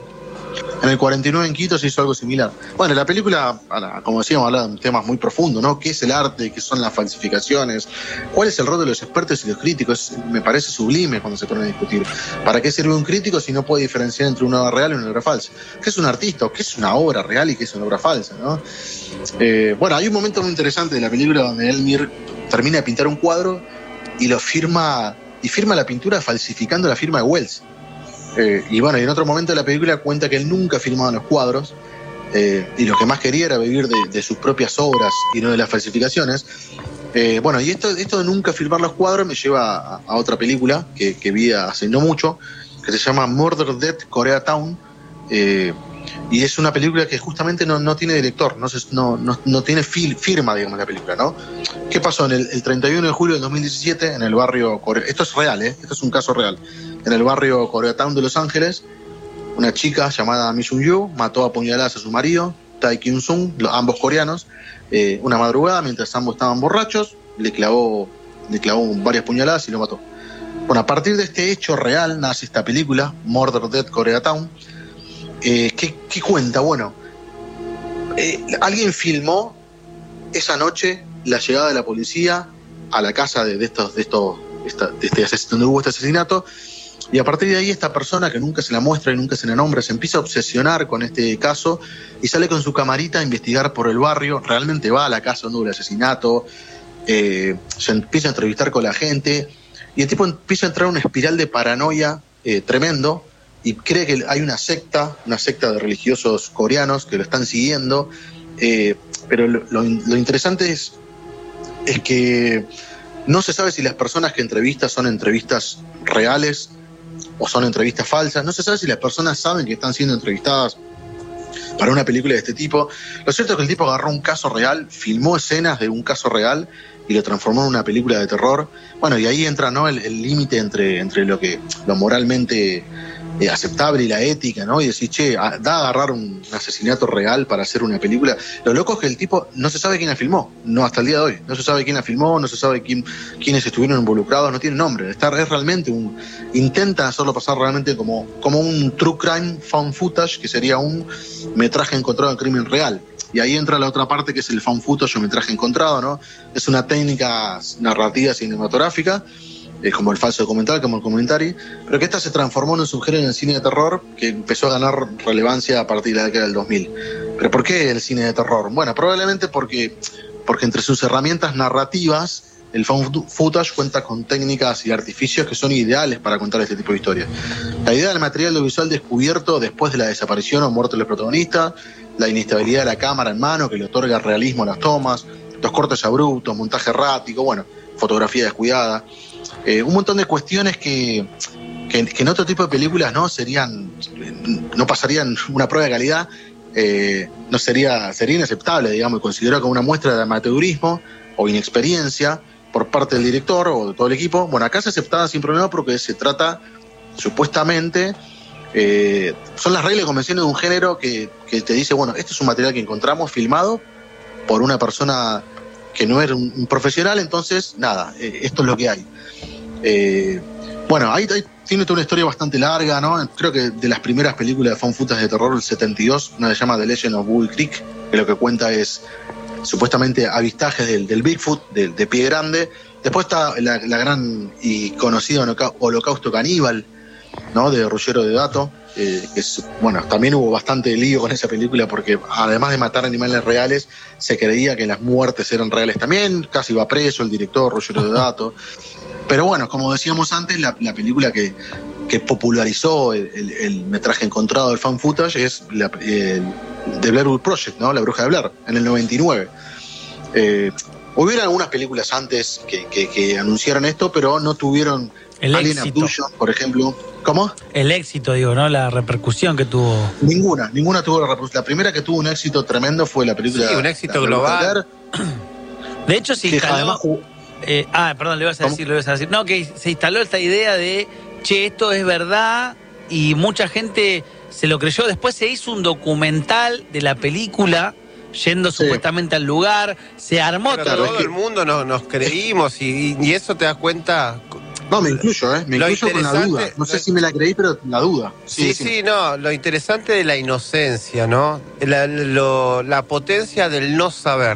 En el cuarenta y nueve en Quito se hizo algo similar. Bueno, la película, como decíamos, habla de temas muy profundos, ¿no? ¿Qué es el arte? ¿Qué son las falsificaciones? ¿Cuál es el rol de los expertos y los críticos? Me parece sublime cuando se ponen a discutir. ¿Para qué sirve un crítico si no puede diferenciar entre una obra real y una obra falsa? ¿Qué es un artista? ¿O qué es una obra real y qué es una obra falsa, ¿no? Eh, bueno, hay un momento muy interesante de la película donde Elmir termina de pintar un cuadro y lo firma, y firma la pintura falsificando la firma de Wells. Eh, y bueno, y en otro momento de la película cuenta que él nunca firmaba los cuadros eh, y lo que más quería era vivir de, de sus propias obras y no de las falsificaciones. Eh, bueno, y esto, esto de nunca firmar los cuadros me lleva a, a otra película que, que vi hace no mucho, que se llama Murder Death Koreatown. Eh, y es una película que justamente no, no tiene director, no, se, no, no, no tiene fil, firma, digamos, la película, ¿no? ¿Qué pasó? En el, el treinta y uno de julio del dos mil diecisiete, en el barrio Core... Esto es real, ¿eh? Esto es un caso real. En el barrio Koreatown de Los Ángeles, una chica llamada Mi Sun-yu mató a puñaladas a su marido, Tae Kyung-sung, ambos coreanos, eh, una madrugada, mientras ambos estaban borrachos, le clavó, le clavó varias puñaladas y lo mató. Bueno, a partir de este hecho real nace esta película, Murder Death Koreatown. Eh, ¿qué, ¿Qué cuenta? Bueno, eh, alguien filmó esa noche la llegada de la policía a la casa de, de estos, de estos, esta, de este asesinato, donde hubo este asesinato, y a partir de ahí esta persona que nunca se la muestra y nunca se la nombra se empieza a obsesionar con este caso y sale con su camarita a investigar por el barrio. Realmente va a la casa donde hubo el asesinato, eh, se empieza a entrevistar con la gente y el tipo empieza a entrar en una espiral de paranoia eh, tremendo. Y cree que hay una secta, una secta de religiosos coreanos que lo están siguiendo, eh, pero lo, lo, lo interesante es, es que no se sabe si las personas que entrevista son entrevistas reales o son entrevistas falsas, no se sabe si las personas saben que están siendo entrevistadas para una película de este tipo. Lo cierto es que el tipo agarró un caso real, filmó escenas de un caso real y lo transformó en una película de terror. Bueno, y ahí entra, ¿no?, el límite entre, entre lo que lo moralmente Eh, aceptable y la ética, ¿no? Y decir, che, a, da a agarrar un, un asesinato real para hacer una película. Lo loco es que el tipo no se sabe quién la filmó, no hasta el día de hoy. No se sabe quién la filmó, no se sabe quién, quiénes estuvieron involucrados, no tiene nombre. Está, es realmente un... Intenta hacerlo pasar realmente como, como un true crime found footage, que sería un metraje encontrado en crimen real. Y ahí entra la otra parte, que es el found footage o metraje encontrado, ¿no? Es una técnica narrativa cinematográfica, es como el falso documental, como el commentary, pero que esta se transformó en un subgénero en el cine de terror que empezó a ganar relevancia a partir de la década del dos mil. ¿Pero por qué el cine de terror? Bueno, probablemente porque, porque entre sus herramientas narrativas, el found footage cuenta con técnicas y artificios que son ideales para contar este tipo de historias. La idea del material audiovisual descubierto después de la desaparición o muerte del protagonista, la inestabilidad de la cámara en mano que le otorga realismo a las tomas, los cortes abruptos, montaje errático, bueno, fotografía descuidada. Eh, un montón de cuestiones que, que, que en otro tipo de películas no serían, no pasarían una prueba de calidad, eh, no sería, sería inaceptable, digamos, y considerado como una muestra de amateurismo o inexperiencia por parte del director o de todo el equipo. Bueno, acá se aceptaba sin problema porque se trata, supuestamente, eh, son las reglas y convenciones de un género que, que te dice, bueno, este es un material que encontramos filmado por una persona que no era un, un profesional, entonces, nada, eh, esto es lo que hay. Eh, bueno, ahí, ahí tiene toda una historia bastante larga, ¿no? Creo que de las primeras películas de found footage de terror del setenta y dos, una se llama The Legend of Bull Creek, que lo que cuenta es supuestamente avistajes del, del Bigfoot, de, de Pie Grande. Después está la, la gran y conocida Holocausto Caníbal, ¿no?, de Ruggero Deodato, eh, que es, bueno, también hubo bastante lío con esa película porque además de matar animales reales, se creía que las muertes eran reales también, casi va preso el director Ruggero Deodato. Pero bueno, como decíamos antes, la, la película que, que popularizó el, el, el metraje encontrado del fan footage es la, el, The Blair Witch Project, ¿no?, La Bruja de Blair, en el noventa y nueve. Eh, hubieron algunas películas antes que, que, que anunciaron esto, pero no tuvieron el Alien éxito. Abduction, por ejemplo. ¿Cómo? El éxito, digo, ¿no? La repercusión que tuvo. Ninguna, ninguna tuvo la repercusión. La primera que tuvo un éxito tremendo fue la película. Sí, un éxito la, global. De hecho, se instaló... Además, eh, ah, perdón, le ibas a decir, lo ibas a decir. No, que se instaló esta idea de, che, esto es verdad, y mucha gente se lo creyó. Después se hizo un documental de la película, yendo sí. supuestamente al lugar, se armó Pero todo. Todo el mundo nos, nos creímos y, y eso te das cuenta... No, me incluyo, ¿eh? Me Lo incluyo con la duda. No sé si me la creí, pero la duda. Sí, sí, sí, no. Lo interesante de la inocencia, ¿no? La, lo, la potencia del no saber.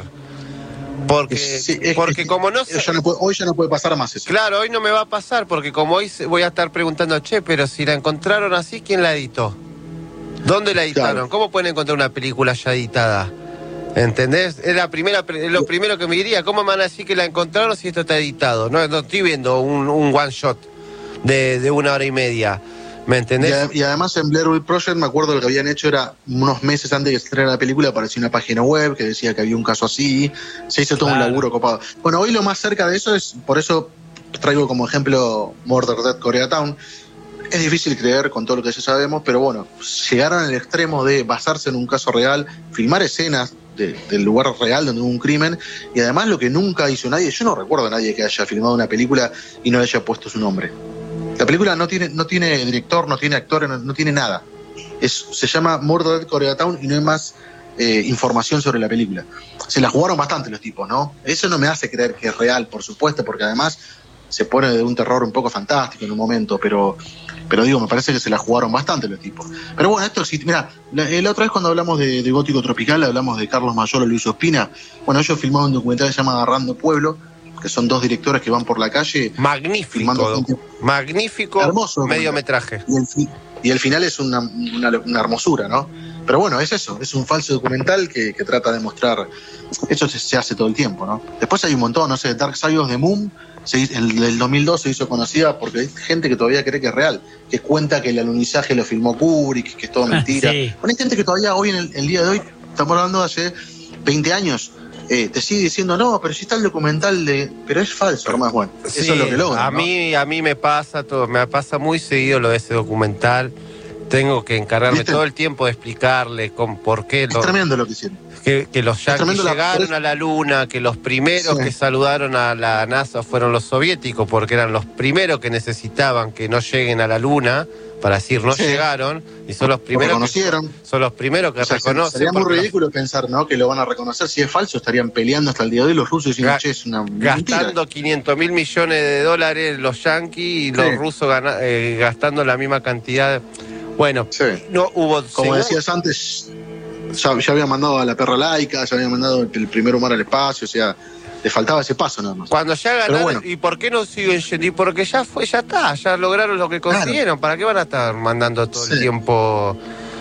Porque, sí, es, porque es, como no, ya no puede, hoy ya no puede pasar más eso. Claro, hoy no me va a pasar, porque como hoy voy a estar preguntando, che, pero si la encontraron así, ¿quién la editó? ¿Dónde la editaron? Claro. ¿Cómo pueden encontrar una película ya editada? ¿Entendés? Es la primera, es lo primero que me diría. ¿Cómo me van a decir que la encontraron si esto está editado? No, no estoy viendo un, un one shot de, de una hora y media. ¿Me entendés? Y, y además en Blair Witch Project me acuerdo lo que habían hecho era unos meses antes de que se estrenara la película apareció una página web que decía que había un caso así, se hizo todo claro. un laburo copado. Bueno, hoy lo más cerca de eso es, por eso traigo como ejemplo Murder Dead Koreatown. Es difícil creer con todo lo que ya sabemos, pero bueno, llegaron al extremo de basarse en un caso real, filmar escenas de, del lugar real donde hubo un crimen, y además lo que nunca hizo nadie, yo no recuerdo a nadie que haya filmado una película y no haya puesto su nombre. La película no tiene, no tiene director, no tiene actores, no, no tiene nada. Es, se llama Murder Dead Koreatown y no hay más eh, información sobre la película. Se la jugaron bastante los tipos, ¿no? Eso no me hace creer que es real, por supuesto, porque además se pone de un terror un poco fantástico en un momento, pero, pero digo, me parece que se la jugaron bastante los tipos. Pero bueno, esto sí, mira, la, la otra vez cuando hablamos de, de Gótico Tropical, hablamos de Carlos Mayolo y Luis Ospina. Bueno, ellos filmaron un documental que se llama Agarrando Pueblo, que son dos directores que van por la calle. Magnífico, gente, magnífico, hermoso mediometraje. Y el, y el final es una, una, una hermosura, ¿no? Pero bueno, es eso, es un falso documental que, que trata de mostrar. Eso se, se hace todo el tiempo, ¿no? Después hay un montón, no sé, Dark Side of the Moon, se, el del dos mil dos se hizo conocida porque hay gente que todavía cree que es real, que cuenta que el alunizaje lo filmó Kubrick, que es todo mentira. Sí. Bueno, hay gente que todavía hoy, en el, el día de hoy, estamos hablando de hace veinte años, Eh, te sigue diciendo, no, pero si está el documental de... Pero es falso, hermano. Bueno, sí, eso es lo que logra, a ¿no? mí, a mí me pasa todo, me pasa muy seguido lo de ese documental. Tengo que encargarme ¿Viste? todo el tiempo de explicarle con por qué... Es lo, tremendo lo que hicieron. Que, que los yanquis llegaron la... a la luna, que los primeros sí. que saludaron a la NASA fueron los soviéticos, porque eran los primeros que necesitaban que no lleguen a la luna, para decir no sí. llegaron, y son los primeros que son los primeros que o sea, reconocen. Sería muy ridículo la... pensar, ¿no? Que lo van a reconocer. Si es falso, estarían peleando hasta el día de hoy los rusos diciendo, Ga che, es una gastando mentira. quinientos mil millones de dólares los yanquis y sí. los rusos gana, eh, gastando la misma cantidad. Bueno, sí. no hubo... Como según... decías antes, ya, ya había mandado a la perra laica, ya había mandado el primer humano al espacio, o sea... Le faltaba ese paso nada más. Cuando ya ganaron, bueno. ¿Y por qué no siguen yendo? Y porque ya fue, ya está, ya lograron lo que consiguieron. Claro. ¿Para qué van a estar mandando todo sí. el tiempo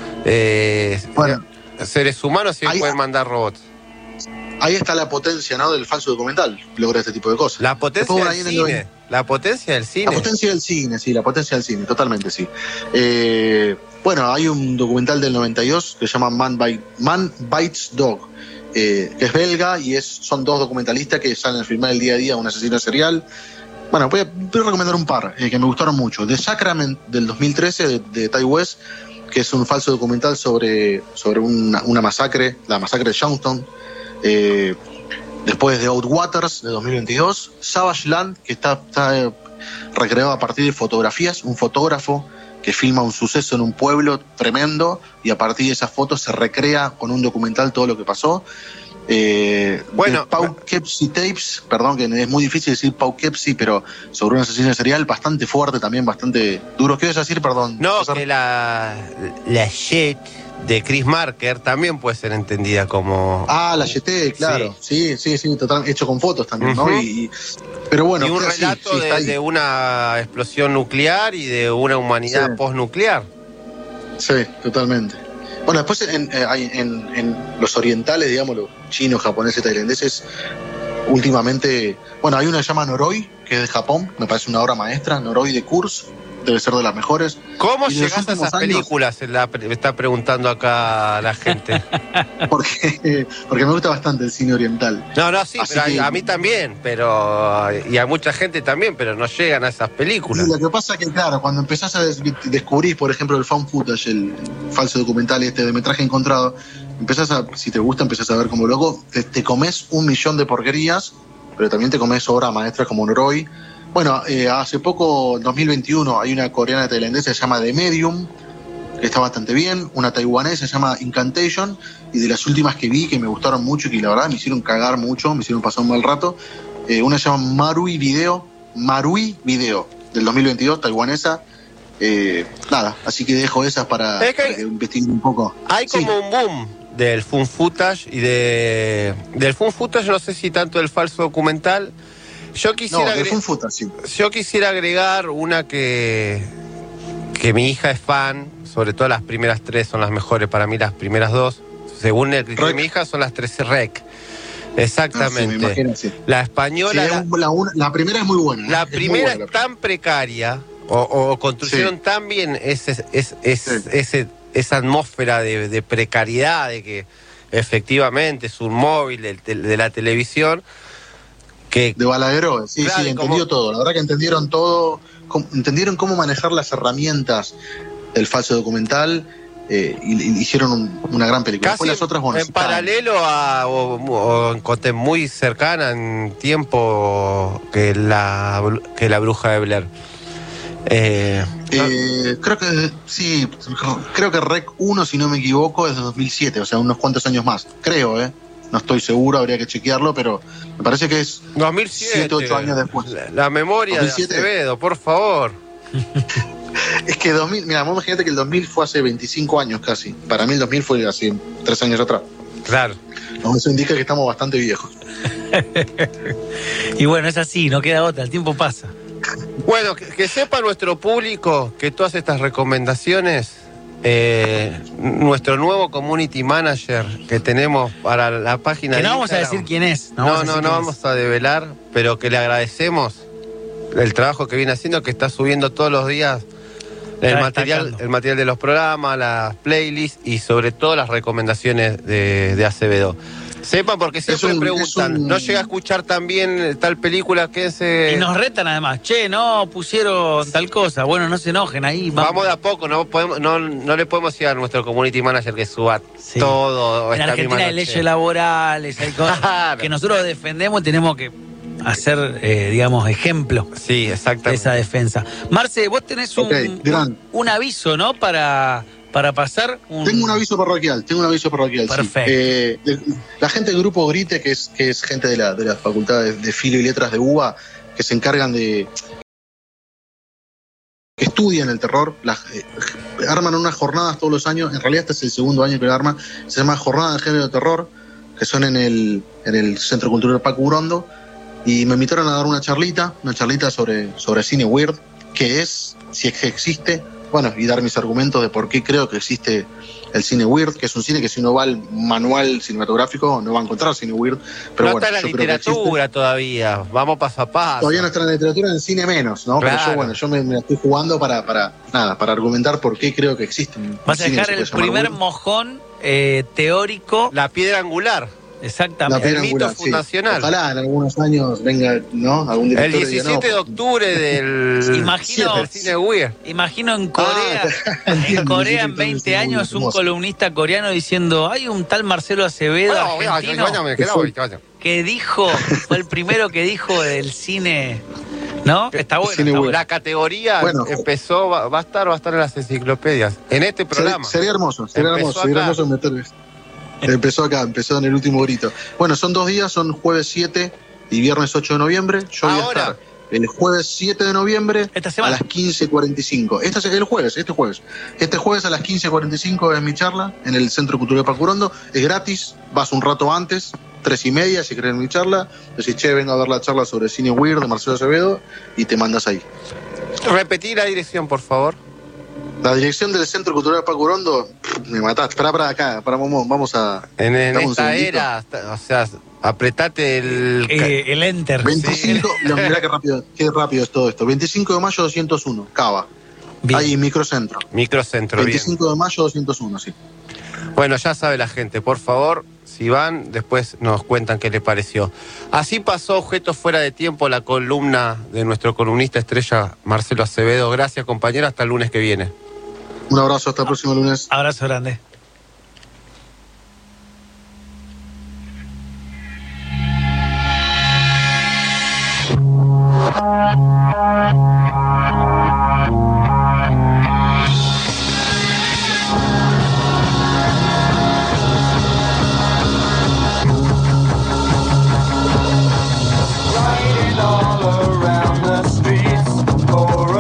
eh, bueno, seres humanos si ahí, pueden mandar robots? Ahí está la potencia, ¿no? Del falso documental, logra este tipo de cosas. La potencia Después, del cine. El... La potencia del cine. La potencia del cine, sí, la potencia del cine, totalmente sí. Eh, bueno, hay un documental del noventa y dos que se llama Man, By, Man Bites Dog. Eh, que es belga y es, son dos documentalistas que salen a filmar el día a día un asesino serial. Bueno, voy a, voy a recomendar un par eh, que me gustaron mucho. The Sacrament del dos mil trece de, de Ty West, que es un falso documental sobre, sobre una, una masacre, la masacre de Youngstown. Eh, después de Outwaters de dos mil veintidós. Savage Land, que está, está recreado a partir de fotografías, un fotógrafo que filma un suceso en un pueblo tremendo y a partir de esas fotos se recrea con un documental todo lo que pasó. Eh, bueno, Poughkeepsie Tapes, perdón que es muy difícil decir Poughkeepsie, pero sobre un asesino serial bastante fuerte también, bastante duro. ¿Qué ibas a decir, perdón? No, que la, la Jet de Chris Marker también puede ser entendida como... Ah, la Jet, claro, sí, sí, sí, sí total, hecho con fotos también, uh-huh. ¿no? Y, y, pero bueno, y un claro, relato sí, sí, de, de una explosión nuclear y de una humanidad sí. postnuclear. Sí, totalmente. Bueno, después en, en, en, en los orientales, digamos, los chinos, japoneses, tailandeses, últimamente, bueno, hay una que se llama Noroi, que es de Japón, me parece una obra maestra, Noroi de Kurz, debe ser de las mejores. ¿Cómo llegaste a esas años, películas? Me está preguntando acá la gente. porque, porque me gusta bastante el cine oriental. No, no, sí, pero que, a, a mí también, pero y a mucha gente también, pero no llegan a esas películas. Sí, lo que pasa es que, claro, cuando empezás a des- descubrir, por ejemplo, el found footage, el falso documental este de metraje encontrado, empezás a, si te gusta, empezás a ver como loco, te, te comes un millón de porquerías, pero también te comes obras maestras como Noroi. Bueno, eh, hace poco, en dos mil veintiuno, hay una coreana tailandesa que se llama The Medium, que está bastante bien, una taiwanesa se llama Incantation, y de las últimas que vi, que me gustaron mucho y que la verdad me hicieron cagar mucho, me hicieron pasar un mal rato, eh, una se llama Marui Video, Marui Video, del dos mil veintidós, taiwanesa. Eh, nada, así que dejo esas para, Es que para que investiguen un poco. Hay Sí. como un boom del found footage y de del found footage, no sé si tanto del falso documental. Yo quisiera No, del agre- found footage, sí. Yo quisiera agregar una que que mi hija es fan, sobre todo las primeras tres son las mejores para mí, las primeras dos, según el criterio de mi hija son las tres rec. Exactamente. Ah, sí, me imagino, sí. La española, Sí, la, es la, una- la primera es muy buena. la es muy primera buena, es tan precaria o, o construyeron Sí. tan bien ese, es, es, Sí. ese, esa atmósfera de, de precariedad, de que efectivamente es un móvil de, de- de la televisión, que De Balagueró, sí, Claro, sí, y entendió como- todo. La verdad que entendieron todo, cómo- entendieron cómo manejar las herramientas del falso documental eh, y, y hicieron un- una gran película. casi Después las otras, bueno, en sí, estaban- paralelo a, o, o en cote- muy cercana en tiempo que la, que la bruja de Blair. Eh, Eh, creo que sí, creo que Rec uno, si no me equivoco, es de dos mil siete, o sea, unos cuantos años más. Creo, ¿eh? No estoy seguro, habría que chequearlo, pero me parece que es dos mil siete, siete, ocho años después. La, la memoria dos mil siete. de Acevedo, por favor. Es que dos mil, mira, vos imagínate que el dos mil fue hace veinticinco años casi. Para mí el dos mil fue hace tres años atrás. Claro. No, eso indica que estamos bastante viejos. Y bueno, es así, no queda otra, el tiempo pasa. Bueno, que, que sepa nuestro público que todas estas recomendaciones, eh, nuestro nuevo community manager que tenemos para la página Que de no vamos a Instagram, decir quién es. No, vamos a no, decir no quién vamos a develar, pero que le agradecemos el trabajo que viene haciendo, que está subiendo todos los días el Está material, destacando. el material de los programas, las playlists y sobre todo las recomendaciones de, de Acevedo. Sepan, porque siempre un- preguntan, es un- no llega a escuchar también tal película que se... es. Y nos retan además, che, no pusieron tal cosa. Bueno, no se enojen ahí. Vamos de a poco, no podemos, no, no le podemos decir a nuestro community manager que suba Sí. todo En esta Argentina misma hay noche. leyes laborales, hay cosas Claro. que nosotros defendemos y tenemos que hacer, eh, digamos, ejemplo Sí, de exactamente. esa defensa. Marce, vos tenés un, Ok, gran. un, un aviso, ¿no? Para, para pasar. Un... Tengo un aviso parroquial, tengo un aviso parroquial. sí. Perfecto. Eh, de- la gente del grupo Grite, que es, que es gente de la, de la Facultad de, de Filo y Letras de U B A, que se encargan de. Que estudian el terror, las, eh, arman unas jornadas todos los años. En realidad, este es el segundo año que lo arman. Se llama Jornada de Género de Terror, que son en el, en el Centro Cultural Paco Urondo. Y me invitaron a dar una charlita, una charlita sobre, sobre cine weird, que es, si es que existe, bueno, y dar mis argumentos de por qué creo que existe el cine weird, que es un cine que si uno va al manual cinematográfico no va a encontrar cine weird, pero no bueno, está en la yo creo que existe. literatura todavía, vamos paso a paso. Todavía no está en la literatura, en cine menos, ¿no? Claro. Pero yo, bueno, yo me, me la estoy jugando para, para, nada, para argumentar por qué creo que existe. un Vas a cine dejar que se el puede llamar primer weird. mojón eh, teórico. La piedra angular. La Exactamente. piedra el mito angular, sí. fundacional. Ojalá en algunos años venga, ¿no? Algún El director y diga, diecisiete de no, octubre del, Imagino- del cine weird. Imagino en Corea, Ah, en entiendo, Corea sí, en sí, veinte sí, muy años, un hermoso. columnista coreano diciendo, hay un tal Marcelo Acevedo, Bueno, bueno, argentino, váyame, que la voy, que vaya. que dijo, fue el primero que dijo del cine, ¿no? Está bueno. Cine está weird. bueno. La categoría Bueno. empezó, va, va a estar, va a estar en las enciclopedias. En este programa. Sería, sería hermoso, sería Empezó hermoso, sería acá. hermoso meter. Empezó acá, empezó en el último grito. Bueno, son dos días, son jueves siete y viernes ocho de noviembre. Yo voy a Ahora. estar el jueves siete de noviembre Esta a semana. las quince cuarenta y cinco. Este es el jueves, este jueves. Este jueves a las quince cuarenta y cinco es mi charla en el Centro Cultural Paco Urondo. Es gratis, vas un rato antes, tres y media, si querés mi charla. Decís, che, vengo a ver la charla sobre cine weird de Marcelo Acevedo y te mandas ahí. Repetí la dirección, por favor. La dirección del Centro Cultural Paco Urondo, pff, me mataste. Esperá para acá, para, vamos, vamos a... En, en dame un esta segundito. era, hasta- o sea, apretate el... Eh, el enter. veinticinco, no, mirá qué rápido, qué rápido es todo esto. veinticinco de mayo doscientos uno, Cava. Bien. Ahí, microcentro. Microcentro, bien. veinticinco de mayo doscientos uno, sí. Bueno, ya sabe la gente, por favor, si van, después nos cuentan qué les pareció. Así pasó Objetos Fuera de Tiempo, la columna de nuestro columnista estrella Marcelo Acevedo. Gracias, compañero, hasta el lunes que viene. Un abrazo, hasta el próximo lunes. Abrazo grande. Riding all around the streets for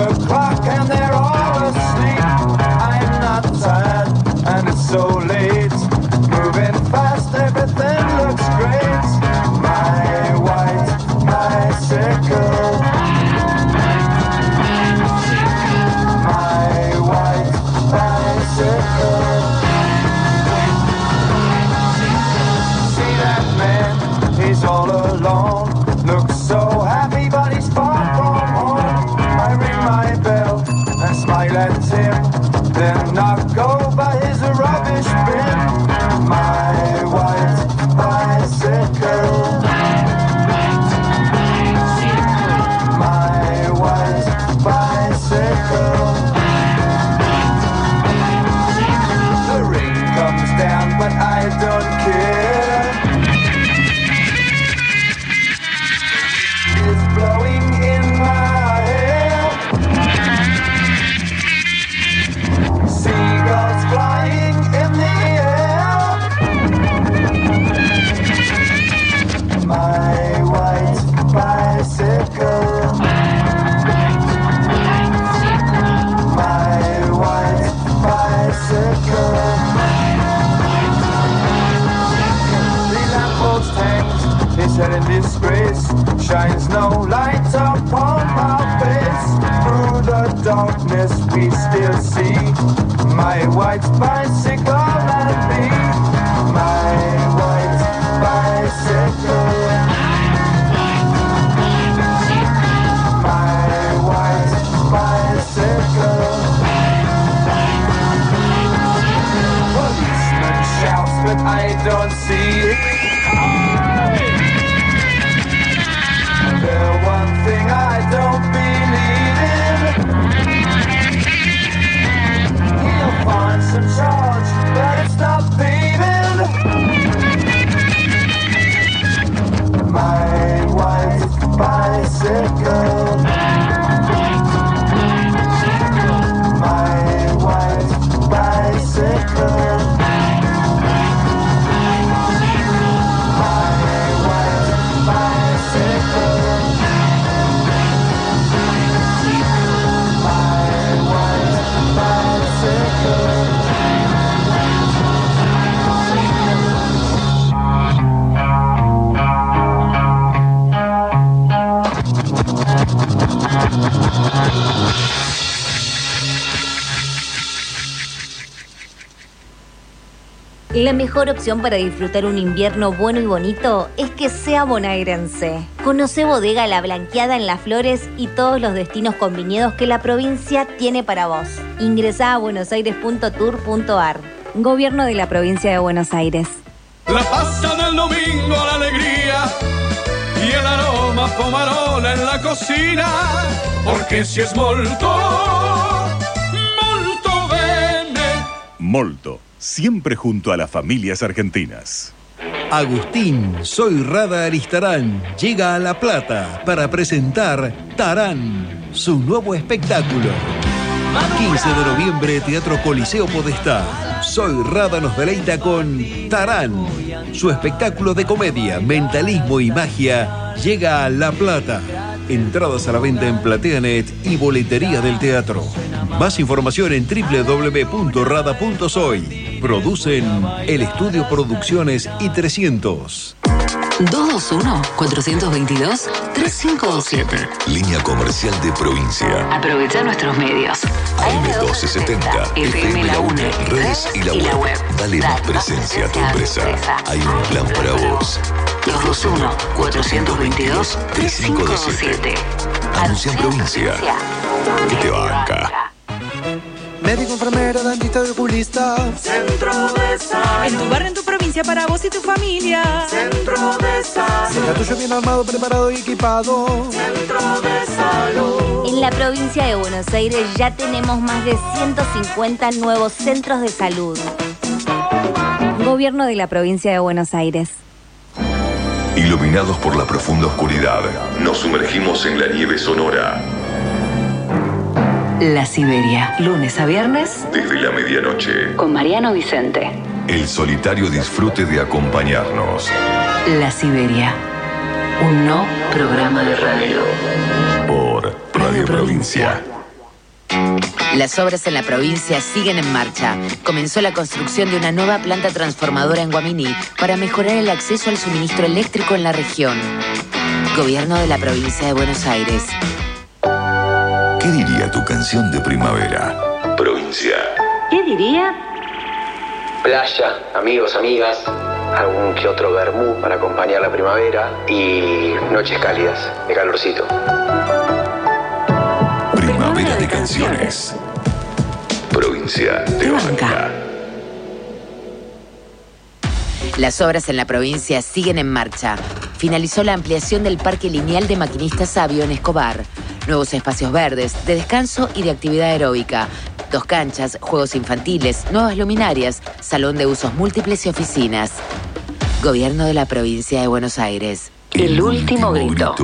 disgrace. Shines no light upon my face. Through the darkness we still see my white bicycle and me. My white bicycle. My white bicycle. Policeman shouts, but I don't see it. The one thing I don't believe in. He'll find some charge, but it's not paving. My white bicycle. My white bicycle. La mejor opción para disfrutar un invierno bueno y bonito es que sea bonaerense. Conoce Bodega La Blanqueada en Las Flores y todos los destinos con viñedos que la provincia tiene para vos. Ingresá a buenosaires punto tour punto ar. Gobierno de la Provincia de Buenos Aires. La pasta del domingo, la alegría y el aroma pomarola en la cocina. Porque si es molto, molto bene. Molto, siempre junto a las familias argentinas. Agustín Soy Rada Aristarán llega a La Plata para presentar Tarán, su nuevo espectáculo. quince de noviembre, Teatro Coliseo Podestá. Soy Rada nos deleita con Tarán. Su espectáculo de comedia, mentalismo y magia llega a La Plata. Entradas a la venta en Plateanet y boletería del teatro. Más información en doble u doble u doble u punto rada punto soy. Producen El Estudio Producciones y trescientos. dos dos uno, cuatro dos dos, tres cinco dos siete. Línea comercial de provincia. Aprovecha nuestros medios. A M doce setenta, F M La UNE, redes y la web. Dale más presencia a tu empresa. Hay un plan para vos. dos dos uno, cuatro dos dos, tres cinco dos siete. Anuncia en provincia. Que te banca. Médico, enfermera, dentista y oculista. Centro de Salud. En tu barrio, en tu provincia, para vos y tu familia. Centro de Salud. Ya tuyo bien armado, preparado y equipado. Centro de Salud. En la provincia de Buenos Aires ya tenemos más de ciento cincuenta nuevos centros de salud. Gobierno de la Provincia de Buenos Aires. Iluminados por la profunda oscuridad, nos sumergimos en la nieve sonora. La Siberia, lunes a viernes, Desde la medianoche, con Mariano Vicente. el solitario disfrute de acompañarnos. La Siberia, un no programa de radio. Por Radio Provincia. Las obras en la provincia siguen en marcha. Comenzó la construcción de una nueva planta transformadora en Guaminí para mejorar el acceso al suministro eléctrico en la región. Gobierno de la Provincia de Buenos Aires. ¿Qué diría tu canción de primavera? Provincia. ¿Qué diría? Playa, amigos, amigas, algún que otro vermú para acompañar la primavera y noches cálidas de calorcito. Primavera de canciones. Provincia de Banca. Las obras en la provincia siguen en marcha. Finalizó la ampliación del Parque Lineal de Maquinista Sabio en Escobar. Nuevos espacios verdes, de descanso y de actividad aeróbica. Dos canchas, juegos infantiles, nuevas luminarias, salón de usos múltiples y oficinas. Gobierno de la Provincia de Buenos Aires. El último grito.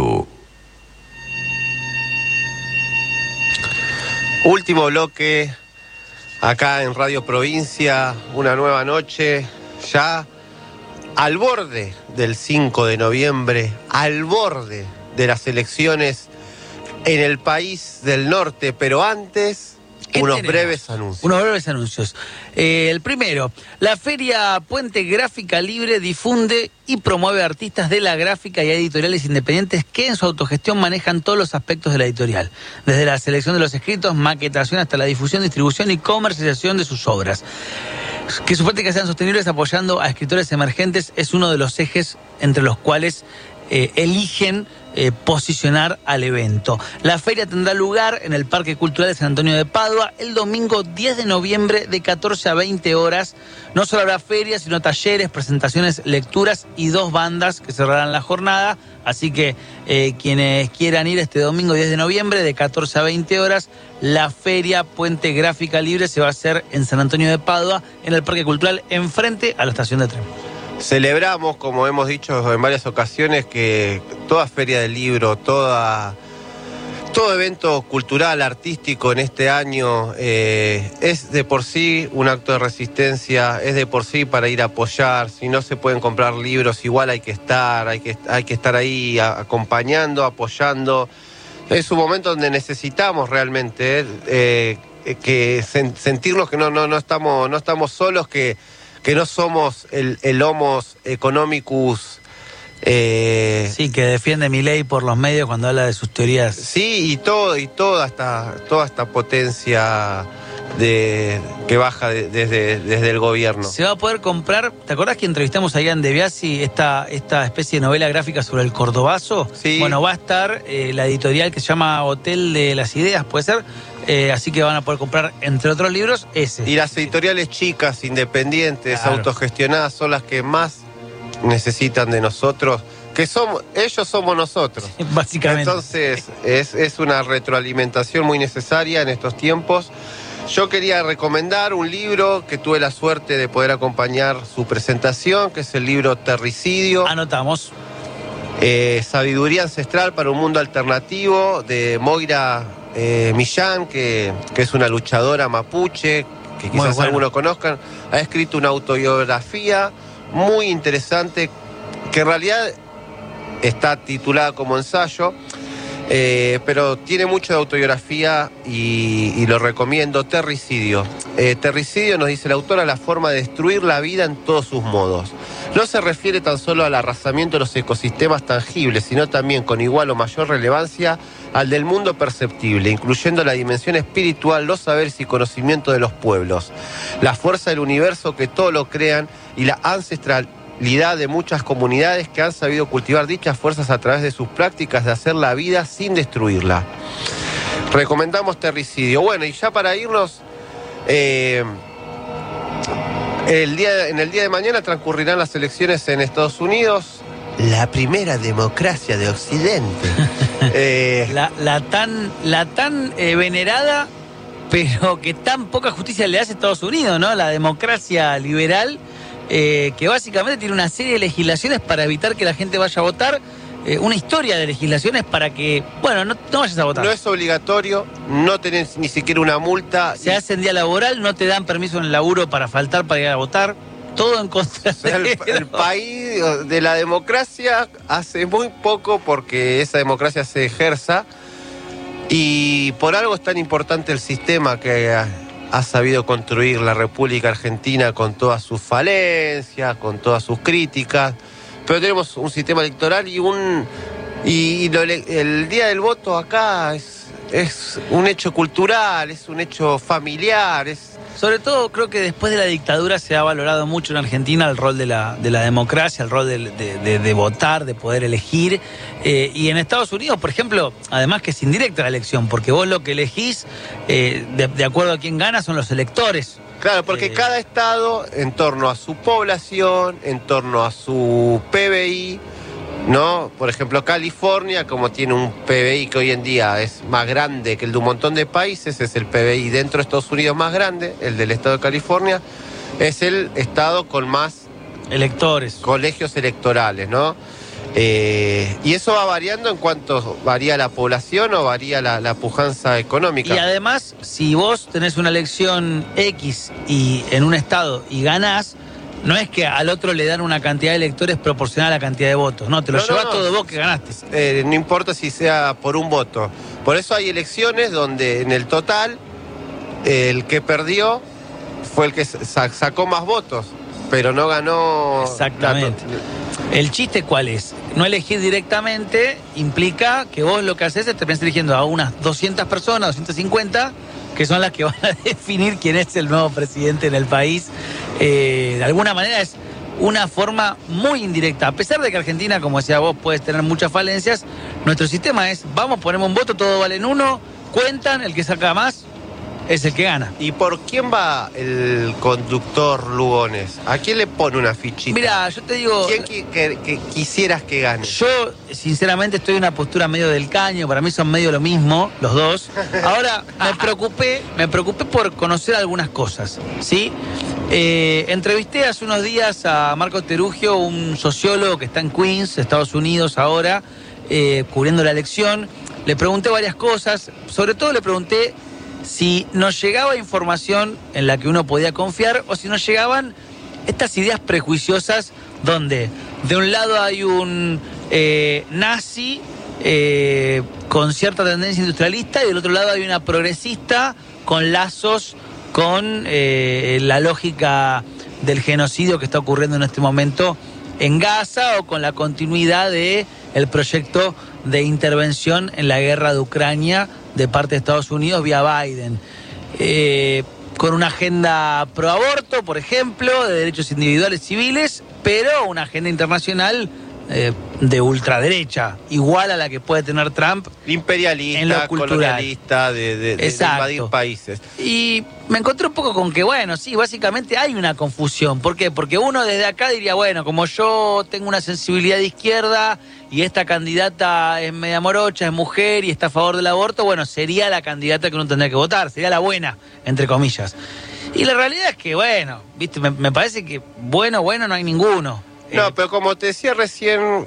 Último bloque, acá en Radio Provincia, una nueva noche, ya al borde del cinco de noviembre, al borde de las elecciones en el país del norte, pero antes Unos tenemos? breves anuncios. Unos breves anuncios. Eh, el primero, la Feria Puente Gráfica Libre difunde y promueve artistas de la gráfica y editoriales independientes que en su autogestión manejan todos los aspectos de la editorial, desde la selección de los escritos, maquetación hasta la difusión, distribución y comercialización de sus obras. Que su práctica sean sostenibles apoyando a escritores emergentes es uno de los ejes entre los cuales eh, eligen Eh, posicionar al evento. La feria tendrá lugar en el Parque Cultural de San Antonio de Padua el domingo diez de noviembre de catorce a veinte horas. No solo habrá ferias, sino talleres, presentaciones, lecturas y dos bandas que cerrarán la jornada. Así que eh, quienes quieran ir este domingo diez de noviembre de catorce a veinte horas, la Feria Puente Gráfica Libre se va a hacer en San Antonio de Padua, en el Parque Cultural, enfrente a la estación de tren. Celebramos, como hemos dicho en varias ocasiones, que toda feria del libro, toda, todo evento cultural, artístico en este año eh, es de por sí un acto de resistencia, es de por sí para ir a apoyar. Si no se pueden comprar libros, igual hay que estar, hay que, hay que estar ahí acompañando, apoyando. Es un momento donde necesitamos realmente eh, que sen, sentirnos que no, no, no, estamos, no estamos solos, que que no somos el, el homos economicus. Eh, sí, que defiende Milei por los medios cuando habla de sus teorías. Sí, y todo, y toda esta, toda esta potencia de, que baja de, desde, desde el gobierno. Se va a poder comprar, ¿te acordás que entrevistamos a Ian De Biasi, esta, esta especie de novela gráfica sobre el cordobazo? Sí. Bueno, va a estar eh, la editorial que se llama Hotel de las Ideas, ¿puede ser? Eh, así que van a poder comprar, entre otros libros, ese. Y las editoriales chicas, independientes, claro, autogestionadas, son las que más necesitan de nosotros, que somos, ellos somos nosotros. Sí, básicamente. Entonces, es, es una retroalimentación muy necesaria en estos tiempos. Yo quería recomendar un libro que tuve la suerte de poder acompañar su presentación, que es el libro Terricidio. Anotamos. Eh, Sabiduría Ancestral para un Mundo Alternativo, de Moira eh, Millán, que, que es una luchadora mapuche, que quizás bueno. algunos conozcan. Ha escrito una autobiografía muy interesante, que en realidad está titulada como ensayo, eh, pero tiene mucho de autobiografía y, y lo recomiendo. Terricidio. Eh, terricidio, nos dice la autora, la forma de destruir la vida en todos sus modos. No se refiere tan solo al arrasamiento de los ecosistemas tangibles, sino también con igual o mayor relevancia al del mundo perceptible, incluyendo la dimensión espiritual, los saberes y conocimiento de los pueblos, la fuerza del universo que todo lo crean y la ancestralidad de muchas comunidades que han sabido cultivar dichas fuerzas a través de sus prácticas de hacer la vida sin destruirla. Recomendamos Terricidio. Bueno, y ya para irnos, eh, el día, en el día de mañana transcurrirán las elecciones en Estados Unidos, la primera democracia de Occidente. eh, la, la tan, la tan eh, venerada, pero que tan poca justicia le hace a Estados Unidos, ¿no? La democracia liberal, eh, que básicamente tiene una serie de legislaciones para evitar que la gente vaya a votar, eh, una historia de legislaciones para que, bueno, no, no vayas a votar. No es obligatorio, no tenés ni siquiera una multa. Se hace en día laboral, no te dan permiso en el laburo para faltar para ir a votar. Todo en contra. O sea, el, el país de la democracia hace muy poco porque esa democracia se ejerza, y por algo es tan importante el sistema que ha, ha sabido construir la República Argentina, con todas sus falencias, con todas sus críticas, pero tenemos un sistema electoral y un y, y lo, el día del voto acá es, es un hecho cultural, es un hecho familiar, es sobre todo creo que después de la dictadura se ha valorado mucho en Argentina el rol de la, de la democracia, el rol de, de, de, de votar, de poder elegir. Eh, y en Estados Unidos, por ejemplo, además que es indirecta la elección, porque vos lo que elegís, eh, de, de acuerdo a quién gana, son los electores. Claro, porque eh, cada estado, en torno a su población, en torno a su P B I, ¿no? Por ejemplo, California, como tiene un P B I que hoy en día es más grande que el de un montón de países, es el P B I dentro de Estados Unidos más grande, el del estado de California, es el estado con más electores, colegios electorales, ¿no? Eh, y eso va variando en cuanto varía la población o varía la, la pujanza económica. Y además, si vos tenés una elección X y en un estado y ganás, no es que al otro le dan una cantidad de electores proporcional a la cantidad de votos, no, te lo no, llevas no, no. todo vos que ganaste. Eh, no importa si sea por un voto. Por eso hay elecciones donde en el total el que perdió fue el que sa- sacó más votos, pero no ganó. Exactamente. La... El chiste, ¿cuál es? No elegir directamente implica que vos lo que haces es te pensás eligiendo a unas doscientas personas, doscientas cincuenta, que son las que van a definir quién es el nuevo presidente en el país. Eh, de alguna manera es una forma muy indirecta. A pesar de que Argentina, como decía vos, puedes tener muchas falencias, nuestro sistema es, vamos, ponemos un voto, todos valen uno, cuentan, el que saca más es el que gana. ¿Y por quién va el conductor Lugones? ¿A quién le pone una fichita? Mira, yo te digo... ¿Quién que, que, que quisieras que gane? Yo, sinceramente, estoy en una postura medio del caño. Para mí son medio lo mismo, los dos. Ahora, me preocupé, me preocupé por conocer algunas cosas, ¿sí? Eh, entrevisté hace unos días a Marco Terugio, un sociólogo que está en Queens, Estados Unidos ahora, eh, cubriendo la elección. Le pregunté varias cosas. Sobre todo le pregunté si nos llegaba información en la que uno podía confiar o si nos llegaban estas ideas prejuiciosas donde de un lado hay un eh, nazi eh, con cierta tendencia industrialista y del otro lado hay una progresista con lazos con eh, la lógica del genocidio que está ocurriendo en este momento en Gaza o con la continuidad de el proyecto de intervención en la guerra de Ucrania de parte de Estados Unidos vía Biden. Eh, con una agenda pro aborto, por ejemplo, de derechos individuales civiles, pero una agenda internacional eh, de ultraderecha, igual a la que puede tener Trump. Imperialista, en lo cultural. colonialista, de, de, de invadir países. Y me encontré un poco con que, bueno, sí, básicamente hay una confusión. ¿Por qué? Porque uno desde acá diría, bueno, como yo tengo una sensibilidad de izquierda y esta candidata es media morocha, es mujer y está a favor del aborto, bueno, sería la candidata que uno tendría que votar, sería la buena, entre comillas. Y la realidad es que, bueno, viste, me, me parece que bueno, bueno, no hay ninguno. No, eh, pero como te decía recién,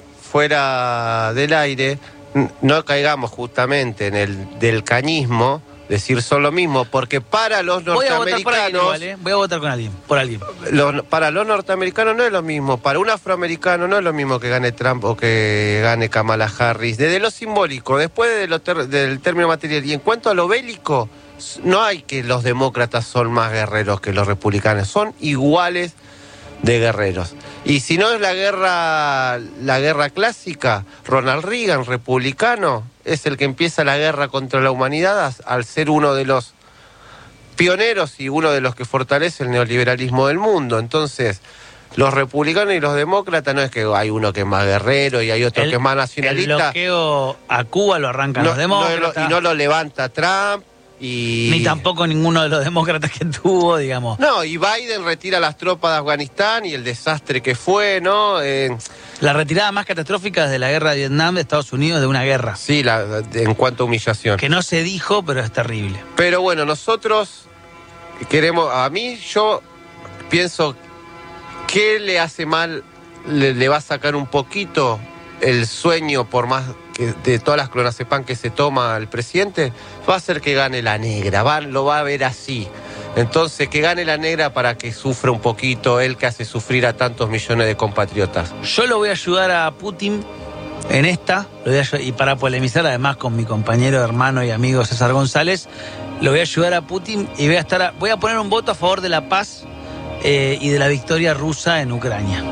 fuera del aire, no caigamos justamente en el del cañismo, decir son lo mismo, porque para los voy a votar norteamericanos... por alguien, igual, ¿eh? Voy a votar con alguien, por alguien. Los, para los norteamericanos no es lo mismo, para un afroamericano no es lo mismo que gane Trump o que gane Kamala Harris. Desde lo simbólico, después de lo ter, del término material, y en cuanto a lo bélico, no hay que los demócratas son más guerreros que los republicanos, son iguales de guerreros. Y si no es la guerra, la guerra clásica, Ronald Reagan, republicano, es el que empieza la guerra contra la humanidad al ser uno de los pioneros y uno de los que fortalece el neoliberalismo del mundo. Entonces, los republicanos y los demócratas no es que hay uno que es más guerrero y hay otro el, que es más nacionalista. El bloqueo a Cuba lo arrancan no, los demócratas. No, y no lo levanta Trump. Y... Ni tampoco ninguno de los demócratas que tuvo, digamos. No, y Biden retira las tropas de Afganistán y el desastre que fue, ¿no? Eh... La retirada más catastrófica desde la guerra de Vietnam de Estados Unidos de una guerra. Sí, la, en cuanto a humillación. Que no se dijo, pero es terrible. Pero bueno, nosotros queremos, a mí yo pienso, ¿qué le hace mal? Le, le va a sacar un poquito el sueño, por más que de todas las clonazepam que se toma el presidente, va a hacer que gane la negra, va, lo va a ver así. Entonces, que gane la negra para que sufra un poquito él que hace sufrir a tantos millones de compatriotas. Yo lo voy a ayudar a Putin en esta, lo voy a ayudar, y para polemizar además con mi compañero, hermano y amigo César González, lo voy a ayudar a Putin y voy a, estar a, voy a poner un voto a favor de la paz eh, y de la victoria rusa en Ucrania.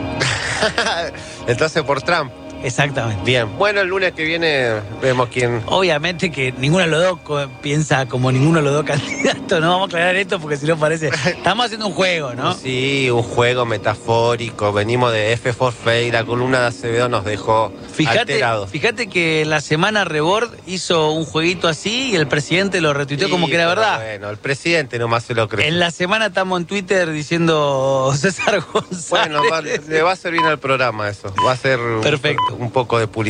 Entonces, por Trump. Exactamente. Bien. Bueno, el lunes que viene vemos quién... Obviamente que ninguno de los dos co- piensa como ninguno de los dos candidatos. No vamos a aclarar esto porque si no parece... Estamos haciendo un juego, ¿no? Sí, un juego metafórico. Venimos de F for Fake. La columna de Acevedo nos dejó fíjate, alterados. Fíjate que la semana Rebord hizo un jueguito así y el presidente lo retuiteó Sí, como que era pero verdad. Bueno, el presidente nomás se lo cree. En la semana estamos en Twitter diciendo César González. Bueno, va, le va a servir al programa eso. Va a ser Perfecto. un poco de publicidad.